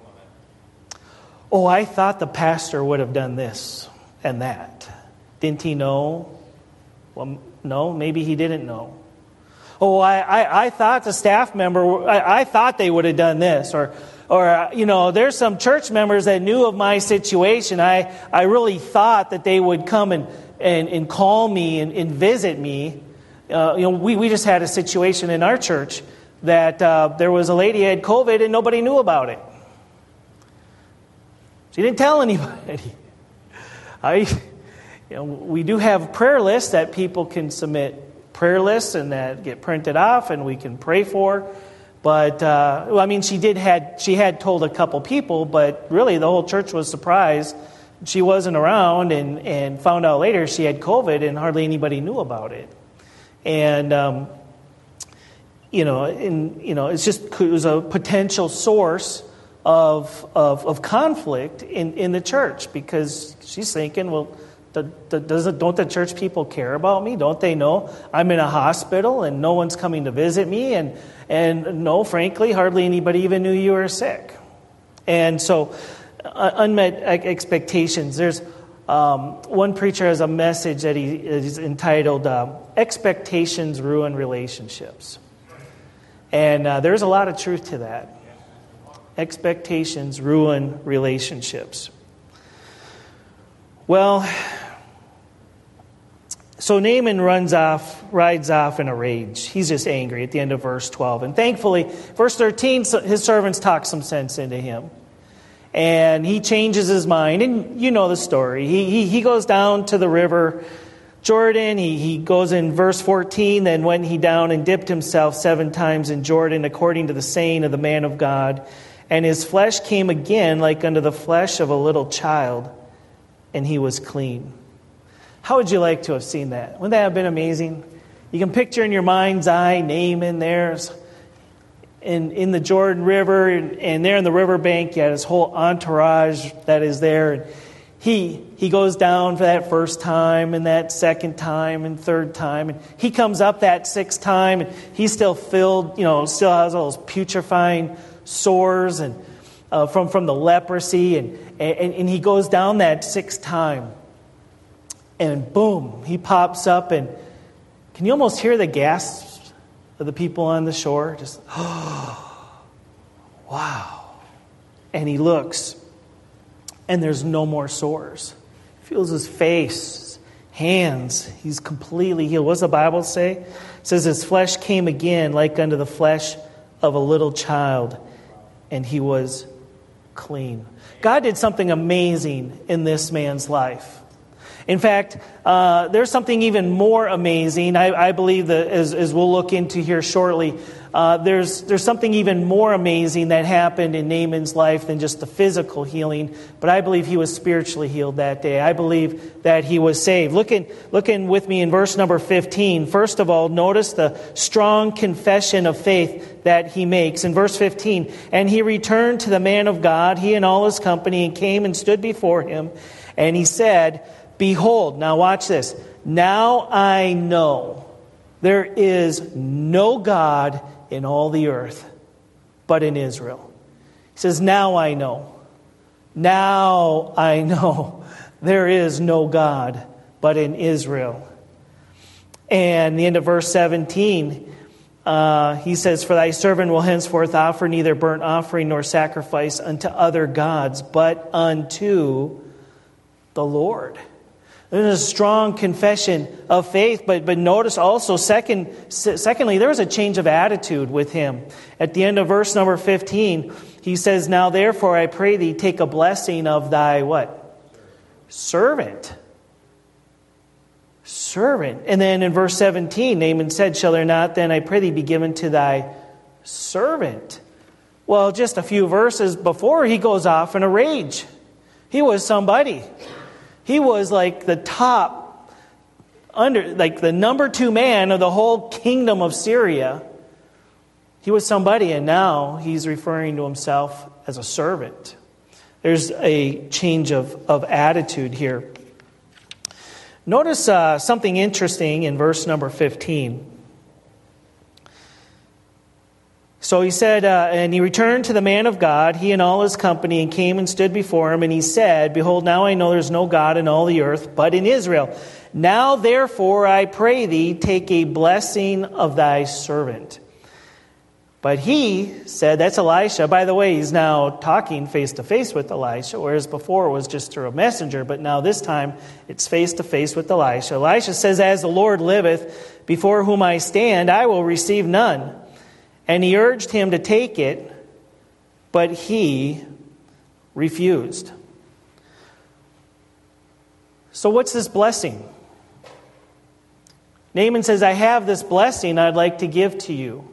Oh, I thought the pastor would have done this and that. Didn't he know? Well, no, maybe he didn't know. Oh, I thought the staff member, I thought they would have done this. Or there's some church members that knew of my situation. I really thought that they would come and call me and visit me. We just had a situation in our church that there was a lady who had COVID and nobody knew about it. She didn't tell anybody. We do have prayer lists that people can submit prayer lists and that get printed off and we can pray for. But she had told a couple people, but really the whole church was surprised. She wasn't around and found out later she had COVID and hardly anybody knew about it. And it was a potential source of conflict in the church, because she's thinking, well, don't the church people care about me? Don't they know I'm in a hospital and no one's coming to visit me? And no, frankly, hardly anybody even knew you were sick. And so, unmet expectations. There's one preacher has a message that he is entitled "Expectations Ruin Relationships," and there's a lot of truth to that. Expectations ruin relationships. Well, so Naaman rides off in a rage. He's just angry at the end of verse 12. And thankfully, verse 13, his servants talk some sense into him. And he changes his mind. And you know the story. He goes down to the river Jordan. He goes in verse 14. Then went he down and dipped himself 7 times in Jordan, according to the saying of the man of God. And his flesh came again like unto the flesh of a little child, and he was clean. How would you like to have seen that? Wouldn't that have been amazing? You can picture in your mind's eye Naaman there in the Jordan River, and there in the riverbank, you had his whole entourage that is there. And he goes down for that first time, and that second time, and third time, and he comes up that 6th time, and he's still filled, still has all those putrefying sores and from the leprosy, and he goes down that 6th time, and boom, he pops up, and can you almost hear the gasps of the people on the shore? Just, oh, wow. And he looks, and there's no more sores. Feels his face, hands, he's completely healed. What does the Bible say? It says his flesh came again like unto the flesh of a little child, and he was clean. God did something amazing in this man's life. In fact, there's something even more amazing. I believe that as we'll look into here shortly, there's something even more amazing that happened in Naaman's life than just the physical healing. But I believe he was spiritually healed that day. I believe that he was saved. Looking with me in verse number 15. First of all, notice the strong confession of faith that he makes. In verse 15, and he returned to the man of God, he and all his company, and came and stood before him. And he said, Behold, now watch this. Now I know there is no God in all the earth but in Israel. He says, now I know. Now I know there is no God but in Israel. And the end of verse 17, he says, For thy servant will henceforth offer neither burnt offering nor sacrifice unto other gods, but unto the Lord. There's a strong confession of faith, but notice also, secondly, there was a change of attitude with him. At the end of verse number 15, he says, Now therefore I pray thee, take a blessing of thy what? Servant. And then in verse 17, Naaman said, Shall there not then, I pray thee, be given to thy servant? Well, just a few verses before, he goes off in a rage. He was somebody. He was like the the number 2 man of the whole kingdom of Syria. He was somebody, and now he's referring to himself as a servant. There's a change of attitude here. Notice something interesting in verse number 15. So he said, and he returned to the man of God, he and all his company, and came and stood before him. And he said, Behold, now I know there's no God in all the earth, but in Israel. Now therefore I pray thee, take a blessing of thy servant. But he said, that's Elisha. By the way, he's now talking face to face with Elisha, whereas before it was just through a messenger. But now this time it's face to face with Elisha. Elisha says, As the Lord liveth, before whom I stand, I will receive none. And he urged him to take it, but he refused. So what's this blessing? Naaman says, I have this blessing I'd like to give to you.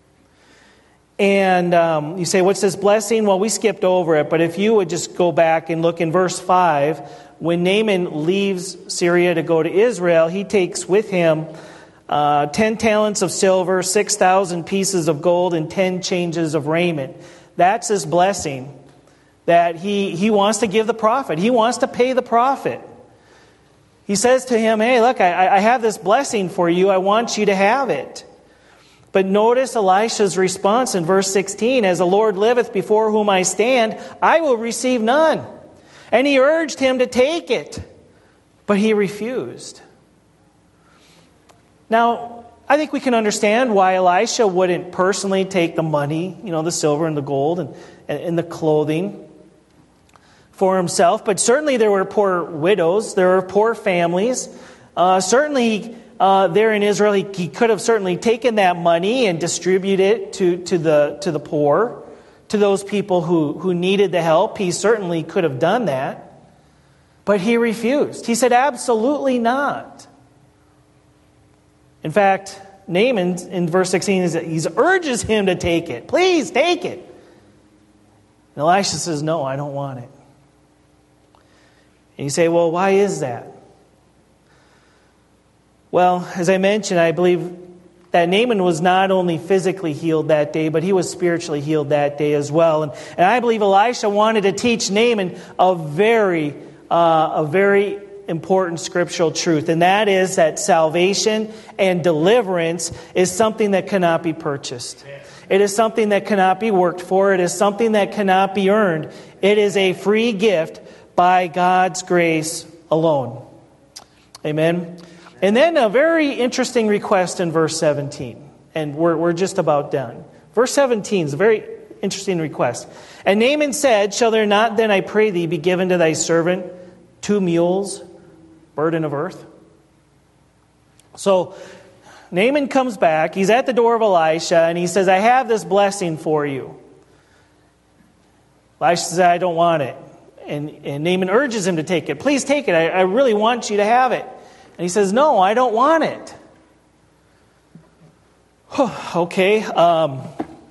And you say, what's this blessing? Well, we skipped over it, but if you would just go back and look in verse 5, when Naaman leaves Syria to go to Israel, he takes with him 10 talents of silver, 6,000 pieces of gold, and 10 changes of raiment. That's his blessing that he wants to give the prophet. He wants to pay the prophet. He says to him, hey, look, I have this blessing for you. I want you to have it. But notice Elisha's response in verse 16, As the Lord liveth before whom I stand, I will receive none. And he urged him to take it, but he refused. Now, I think we can understand why Elisha wouldn't personally take the money, the silver and the gold and the clothing for himself. But certainly there were poor widows, there were poor families. Certainly there in Israel, he could have certainly taken that money and distributed it to the poor, to those people who needed the help. He certainly could have done that. But he refused. He said, absolutely not. In fact, Naaman, in verse 16, he urges him to take it. Please, take it. And Elisha says, no, I don't want it. And you say, well, why is that? Well, as I mentioned, I believe that Naaman was not only physically healed that day, but he was spiritually healed that day as well. And I believe Elisha wanted to teach Naaman a very important scriptural truth, and that is that salvation and deliverance is something that cannot be purchased. It is something that cannot be worked for. It is something that cannot be earned. It is a free gift by God's grace alone. Amen. And then a very interesting request in verse 17, and we're just about done. Verse 17 is a very interesting request. And Naaman said, Shall there not then, I pray thee, be given to thy servant 2 mules, burden of earth? So Naaman comes back. He's at the door of Elisha, and he says, I have this blessing for you. Elisha says, I don't want it. And Naaman urges him to take it. Please take it. I really want you to have it. And he says, no, I don't want it. Okay. How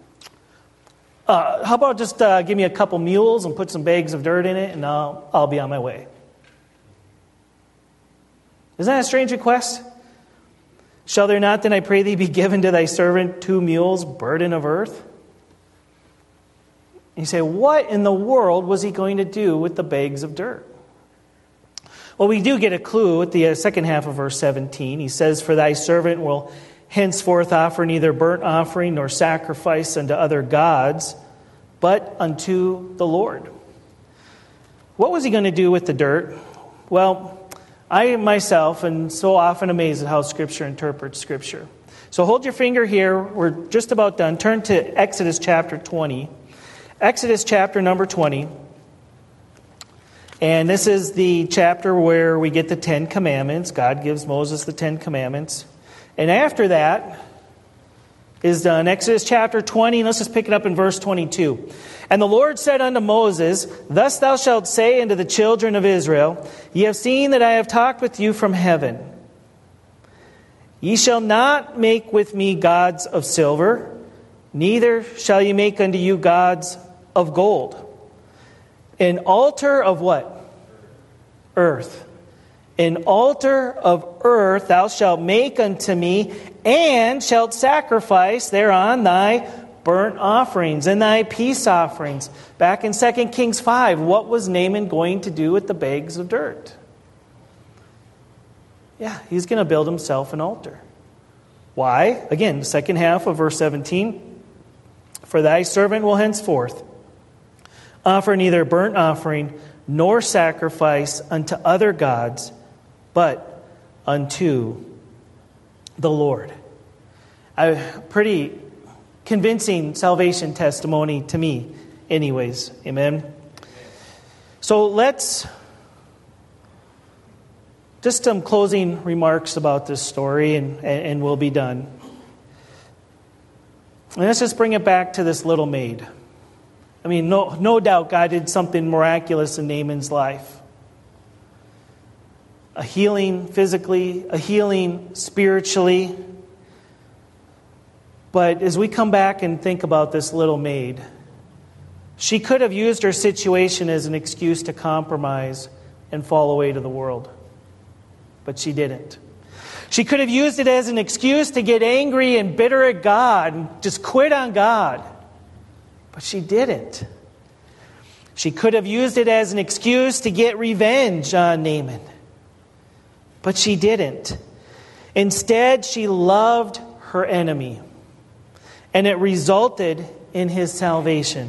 about just give me a couple mules and put some bags of dirt in it, and I'll be on my way. Isn't that a strange request? Shall there not then, I pray thee, be given to thy servant 2 mules, burden of earth? And you say, what in the world was he going to do with the bags of dirt? Well, we do get a clue at the second half of verse 17. He says, For thy servant will henceforth offer neither burnt offering nor sacrifice unto other gods, but unto the Lord. What was he going to do with the dirt? Well, I myself am so often amazed at how Scripture interprets Scripture. So hold your finger here. We're just about done. Turn to Exodus chapter 20. Exodus chapter number 20. And this is the chapter where we get the 10 Commandments. God gives Moses the 10 Commandments. And after that is done, Exodus chapter 20, let's just pick it up in verse 22. And the Lord said unto Moses, Thus thou shalt say unto the children of Israel, Ye have seen that I have talked with you from heaven. Ye shall not make with me gods of silver, Neither shall you make unto you gods of gold. An altar of what? Earth. An altar of earth thou shalt make unto me, and shalt sacrifice thereon thy burnt offerings and thy peace offerings. Back in 2 Kings 5, what was Naaman going to do with the bags of dirt? Yeah, he's going to build himself an altar. Why? Again, the second half of verse 17. For thy servant will henceforth offer neither burnt offering nor sacrifice unto other gods, but unto the Lord. A pretty convincing salvation testimony to me anyways. Amen. So let's just some closing remarks about this story and we'll be done. And let's just bring it back to this little maid. I mean, no doubt God did something miraculous in Naaman's life. A healing physically, a healing spiritually. But as we come back and think about this little maid, she could have used her situation as an excuse to compromise and fall away to the world. But she didn't. She could have used it as an excuse to get angry and bitter at God and just quit on God. But she didn't. She could have used it as an excuse to get revenge on Naaman. But she didn't. Instead, she loved her enemy. And it resulted in his salvation.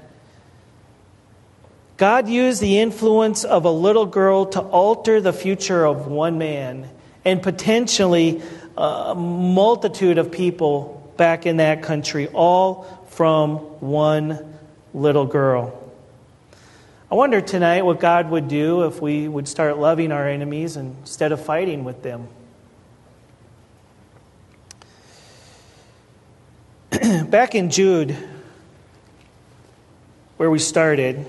God used the influence of a little girl to alter the future of one man and potentially a multitude of people back in that country, all from one little girl. I wonder tonight what God would do if we would start loving our enemies instead of fighting with them. Back in Jude, where we started,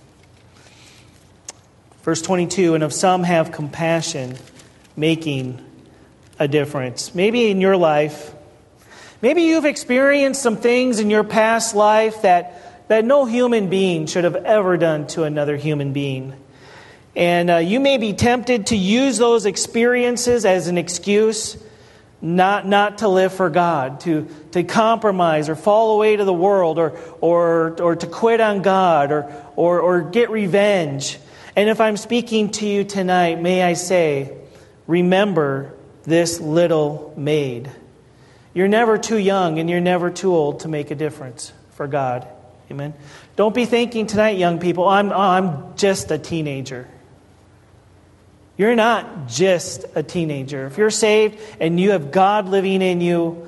verse 22, and of some have compassion, making a difference. Maybe in your life, maybe you've experienced some things in your past life that no human being should have ever done to another human being. And you may be tempted to use those experiences as an excuse not to live for God, to compromise or fall away to the world or to quit on God or get revenge. And if I'm speaking to you tonight, may I say, remember this little maid. You're never too young and you're never too old to make a difference for God. Amen. Don't be thinking tonight, young people, I'm just a teenager. You're not just a teenager. If you're saved and you have God living in you,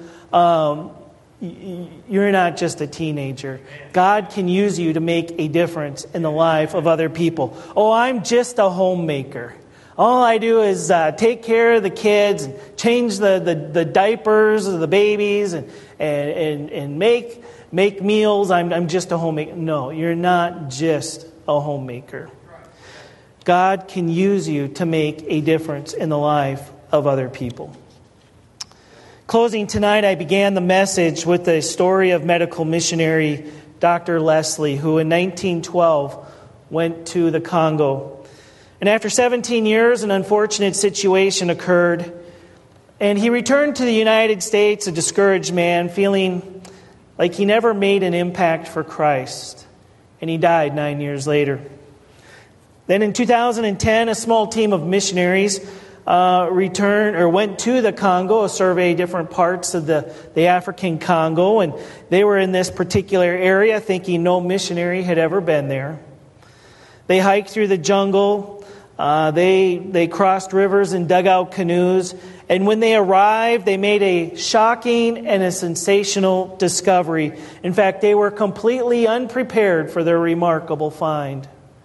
you're not just a teenager. God can use you to make a difference in the life of other people. Oh, I'm just a homemaker. All I do is take care of the kids, and change the diapers of the babies, and make meals. I'm just a homemaker. No, you're not just a homemaker. God can use you to make a difference in the life of other people. Closing tonight, I began the message with the story of medical missionary Dr. Leslie, who in 1912 went to the Congo. And after 17 years, an unfortunate situation occurred. And he returned to the United States, a discouraged man, feeling like he never made an impact for Christ. And he died 9 years later. Then in 2010, a small team of missionaries went to the Congo to survey different parts of the African Congo. And they were in this particular area thinking no missionary had ever been there. They hiked through the jungle. They crossed rivers and dug out canoes. And when they arrived, they made a shocking and a sensational discovery. In fact, they were completely unprepared for their remarkable find.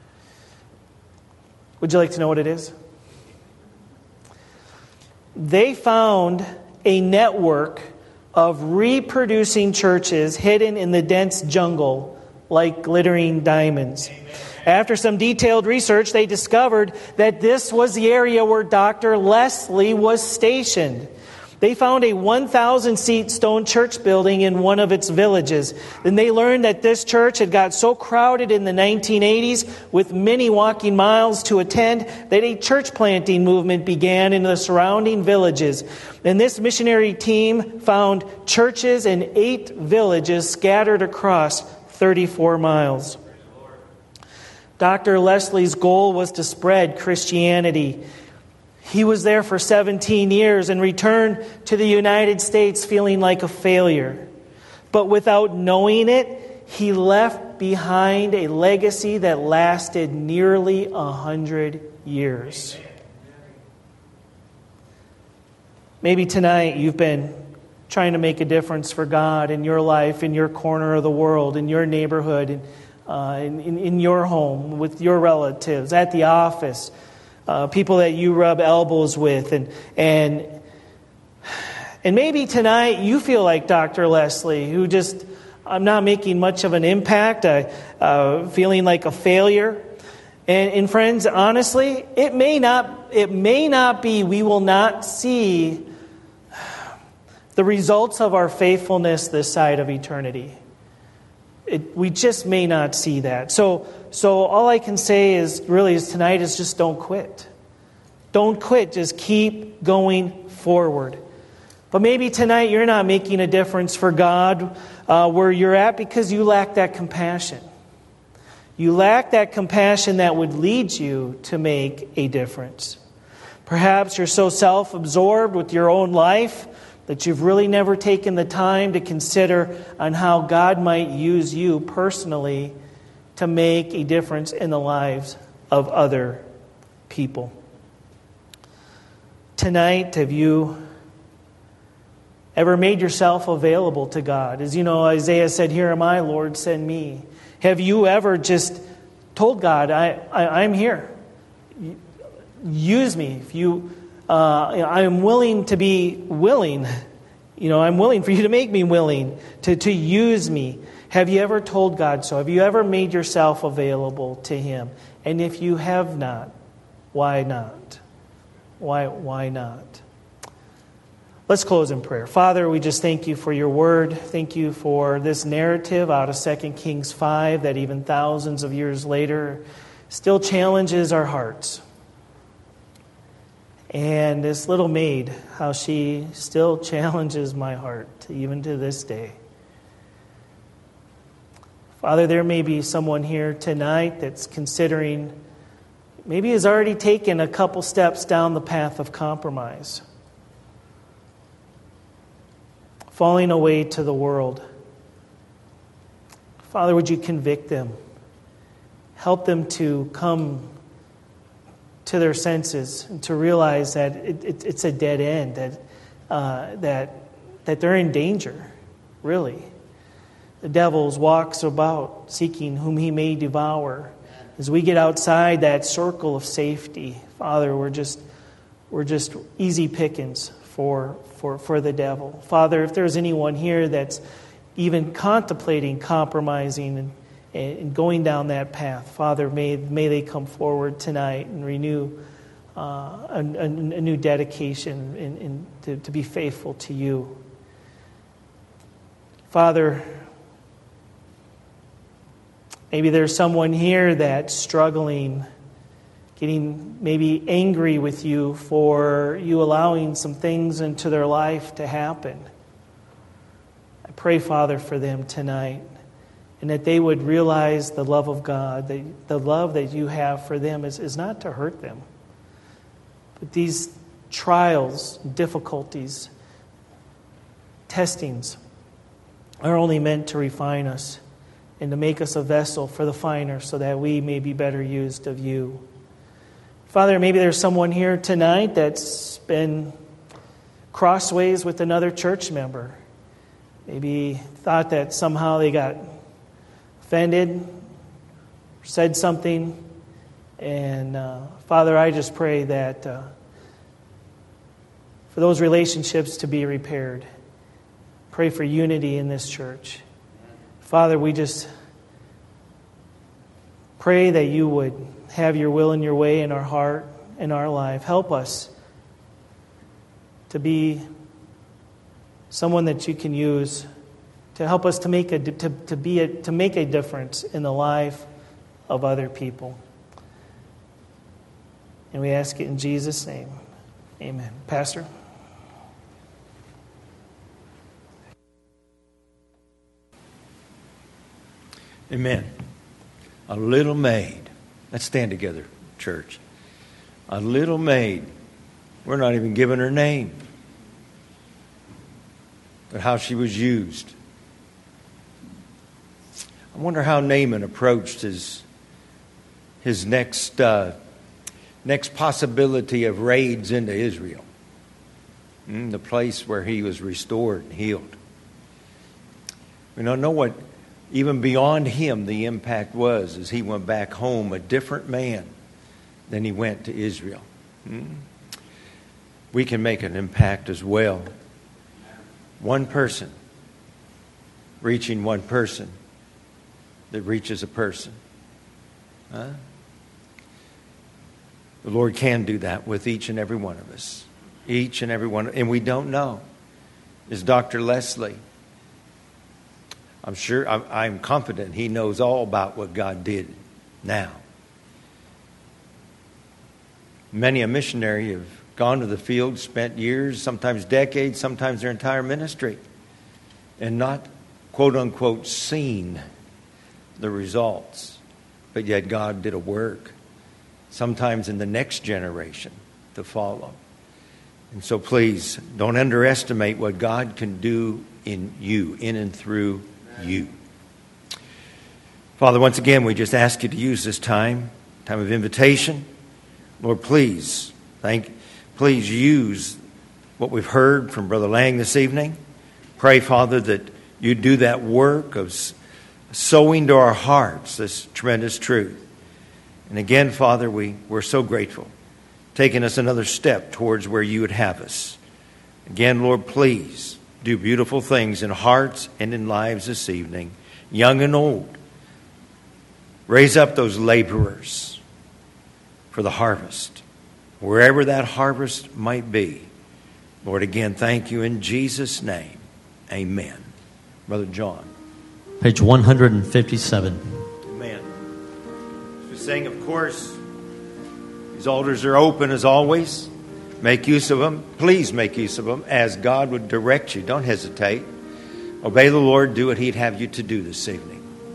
Would you like to know what it is? They found a network of reproducing churches hidden in the dense jungle like glittering diamonds. After some detailed research, they discovered that this was the area where Dr. Leslie was stationed. They found a 1,000-seat stone church building in one of its villages. Then they learned that this church had got so crowded in the 1980s with many walking miles to attend that a church planting movement began in the surrounding villages. And this missionary team found churches in 8 villages scattered across 34 miles. Dr. Leslie's goal was to spread Christianity. He was there for 17 years and returned to the United States feeling like a failure. But without knowing it, he left behind a legacy that lasted nearly 100 years. Maybe tonight you've been trying to make a difference for God in your life, in your corner of the world, in your neighborhood, in your home, with your relatives, at the office. People that you rub elbows with, and maybe tonight you feel like Dr. Leslie, who I'm not making much of an impact, feeling like a failure. And friends, honestly, it may not be. We will not see the results of our faithfulness this side of eternity. We just may not see that. So all I can say is tonight is just don't quit. Don't quit. Just keep going forward. But maybe tonight you're not making a difference for God where you're at because you lack that compassion. You lack that compassion that would lead you to make a difference. Perhaps you're so self-absorbed with your own life that you've really never taken the time to consider on how God might use you personally to make a difference in the lives of other people. Tonight, have you ever made yourself available to God? As you know, Isaiah said, "Here am I, Lord, send me." Have you ever just told God, I'm here. Use me. If you, I am willing to be willing. I'm willing for you to make me willing to use me. Have you ever told God so? Have you ever made yourself available to Him? And if you have not, why not? Why not? Let's close in prayer. Father, we just thank you for your word. Thank you for this narrative out of 2 Kings 5 that even thousands of years later still challenges our hearts. And this little maid, how she still challenges my heart, even to this day. Father, there may be someone here tonight that's considering, maybe has already taken a couple steps down the path of compromise, falling away to the world. Father, would you convict them? Help them to come to their senses and to realize that it's a dead end, that they're in danger, really. The devil walks about seeking whom he may devour. As we get outside that circle of safety, Father, we're just easy pickings for the devil. Father, if there's anyone here that's even contemplating compromising and going down that path, Father, may they come forward tonight and renew a new dedication to be faithful to you. Father, maybe there's someone here that's struggling, getting maybe angry with you for you allowing some things into their life to happen. I pray, Father, for them tonight, and that they would realize the love of God, the love that you have for them is not to hurt them. But these trials, difficulties, testings are only meant to refine us and to make us a vessel for the finer so that we may be better used of you. Father, maybe there's someone here tonight that's been crossways with another church member. Maybe thought that somehow they got offended, said something. And Father, I just pray that for those relationships to be repaired. Pray for unity in this church. Father, we just pray that you would have your will and your way in our heart, in our life. Help us to be someone that you can use to help us to make a difference in the life of other people. And we ask it in Jesus' name. Amen. Pastor? Amen. A little maid. Let's stand together, church. A little maid. We're not even giving her name. But how she was used. I wonder how Naaman approached his next possibility of raids into Israel. The place where he was restored and healed. We don't know what, even beyond him, the impact was as he went back home a different man than he went to Israel. We can make an impact as well. One person reaching one person that reaches a person. The Lord can do that with each and every one of us. Each and every one. And we don't know. Is Dr. Leslie, I'm confident he knows all about what God did now. Many a missionary have gone to the field, spent years, sometimes decades, sometimes their entire ministry, and not, quote unquote, seen the results. But yet God did a work, sometimes in the next generation to follow. And so please, don't underestimate what God can do in you, in and through you. Father, once again, we just ask you to use this time of invitation. Lord, please use what we've heard from Brother Lang this evening. Pray, Father, that you do that work of sowing to our hearts this tremendous truth. And again, Father, we're so grateful, taking us another step towards where you would have us. Again, Lord, please do beautiful things in hearts and in lives this evening, young and old. Raise up those laborers for the harvest, wherever that harvest might be. Lord, again, thank you in Jesus' name. Amen. Brother John. Page 157. Amen. As we sing, of course, these altars are open as always. Make use of them. Please make use of them as God would direct you. Don't hesitate. Obey the Lord. Do what He'd have you to do this evening.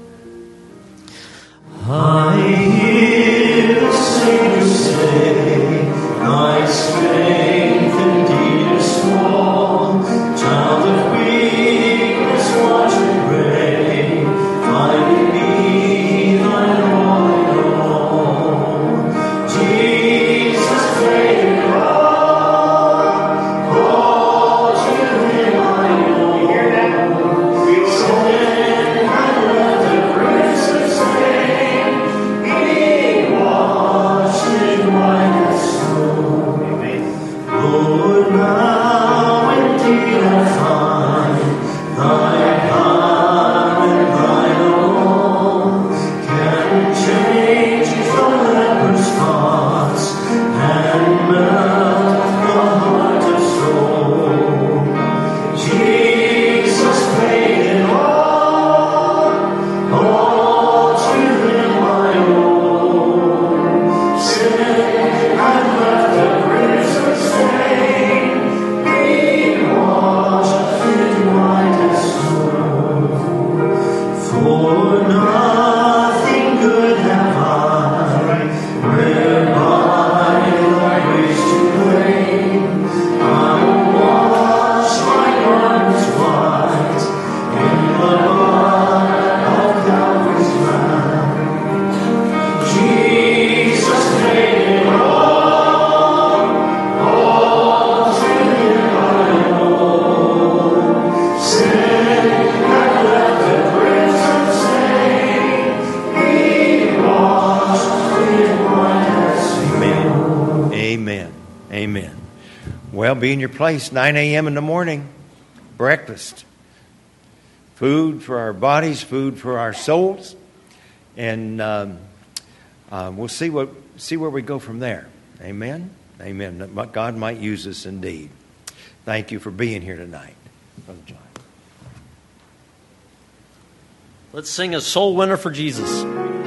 I hear the singers say, thy strength indeed is small. Child of weakness, watch and pray. Find in me thy Lord alone. Jesus, great and all, call to Him I know. You hear that? Send and let the grace of Spain be washed in white as snow. Lord, now indeed I find thy power and thine alone can change the leper's spots and melt the heart of stone. Jesus paid it all to Him I owe. Sin had left the crimson stain, be washed in white as snow. For nothing good have I, whereby thy grace to claim. I will wash my garments white in the blood of Calvary's Lamb. Jesus paid it all to Him I owe. Sin had left the crimson stain, be washed in white as snow. Amen. Amen. Well, be in your place, 9 a.m. in the morning. Breakfast. Food for our bodies, food for our souls. And we'll see where we go from there. Amen. Amen. God might use us indeed. Thank you for being here tonight. Brother John. Let's sing a soul winner for Jesus.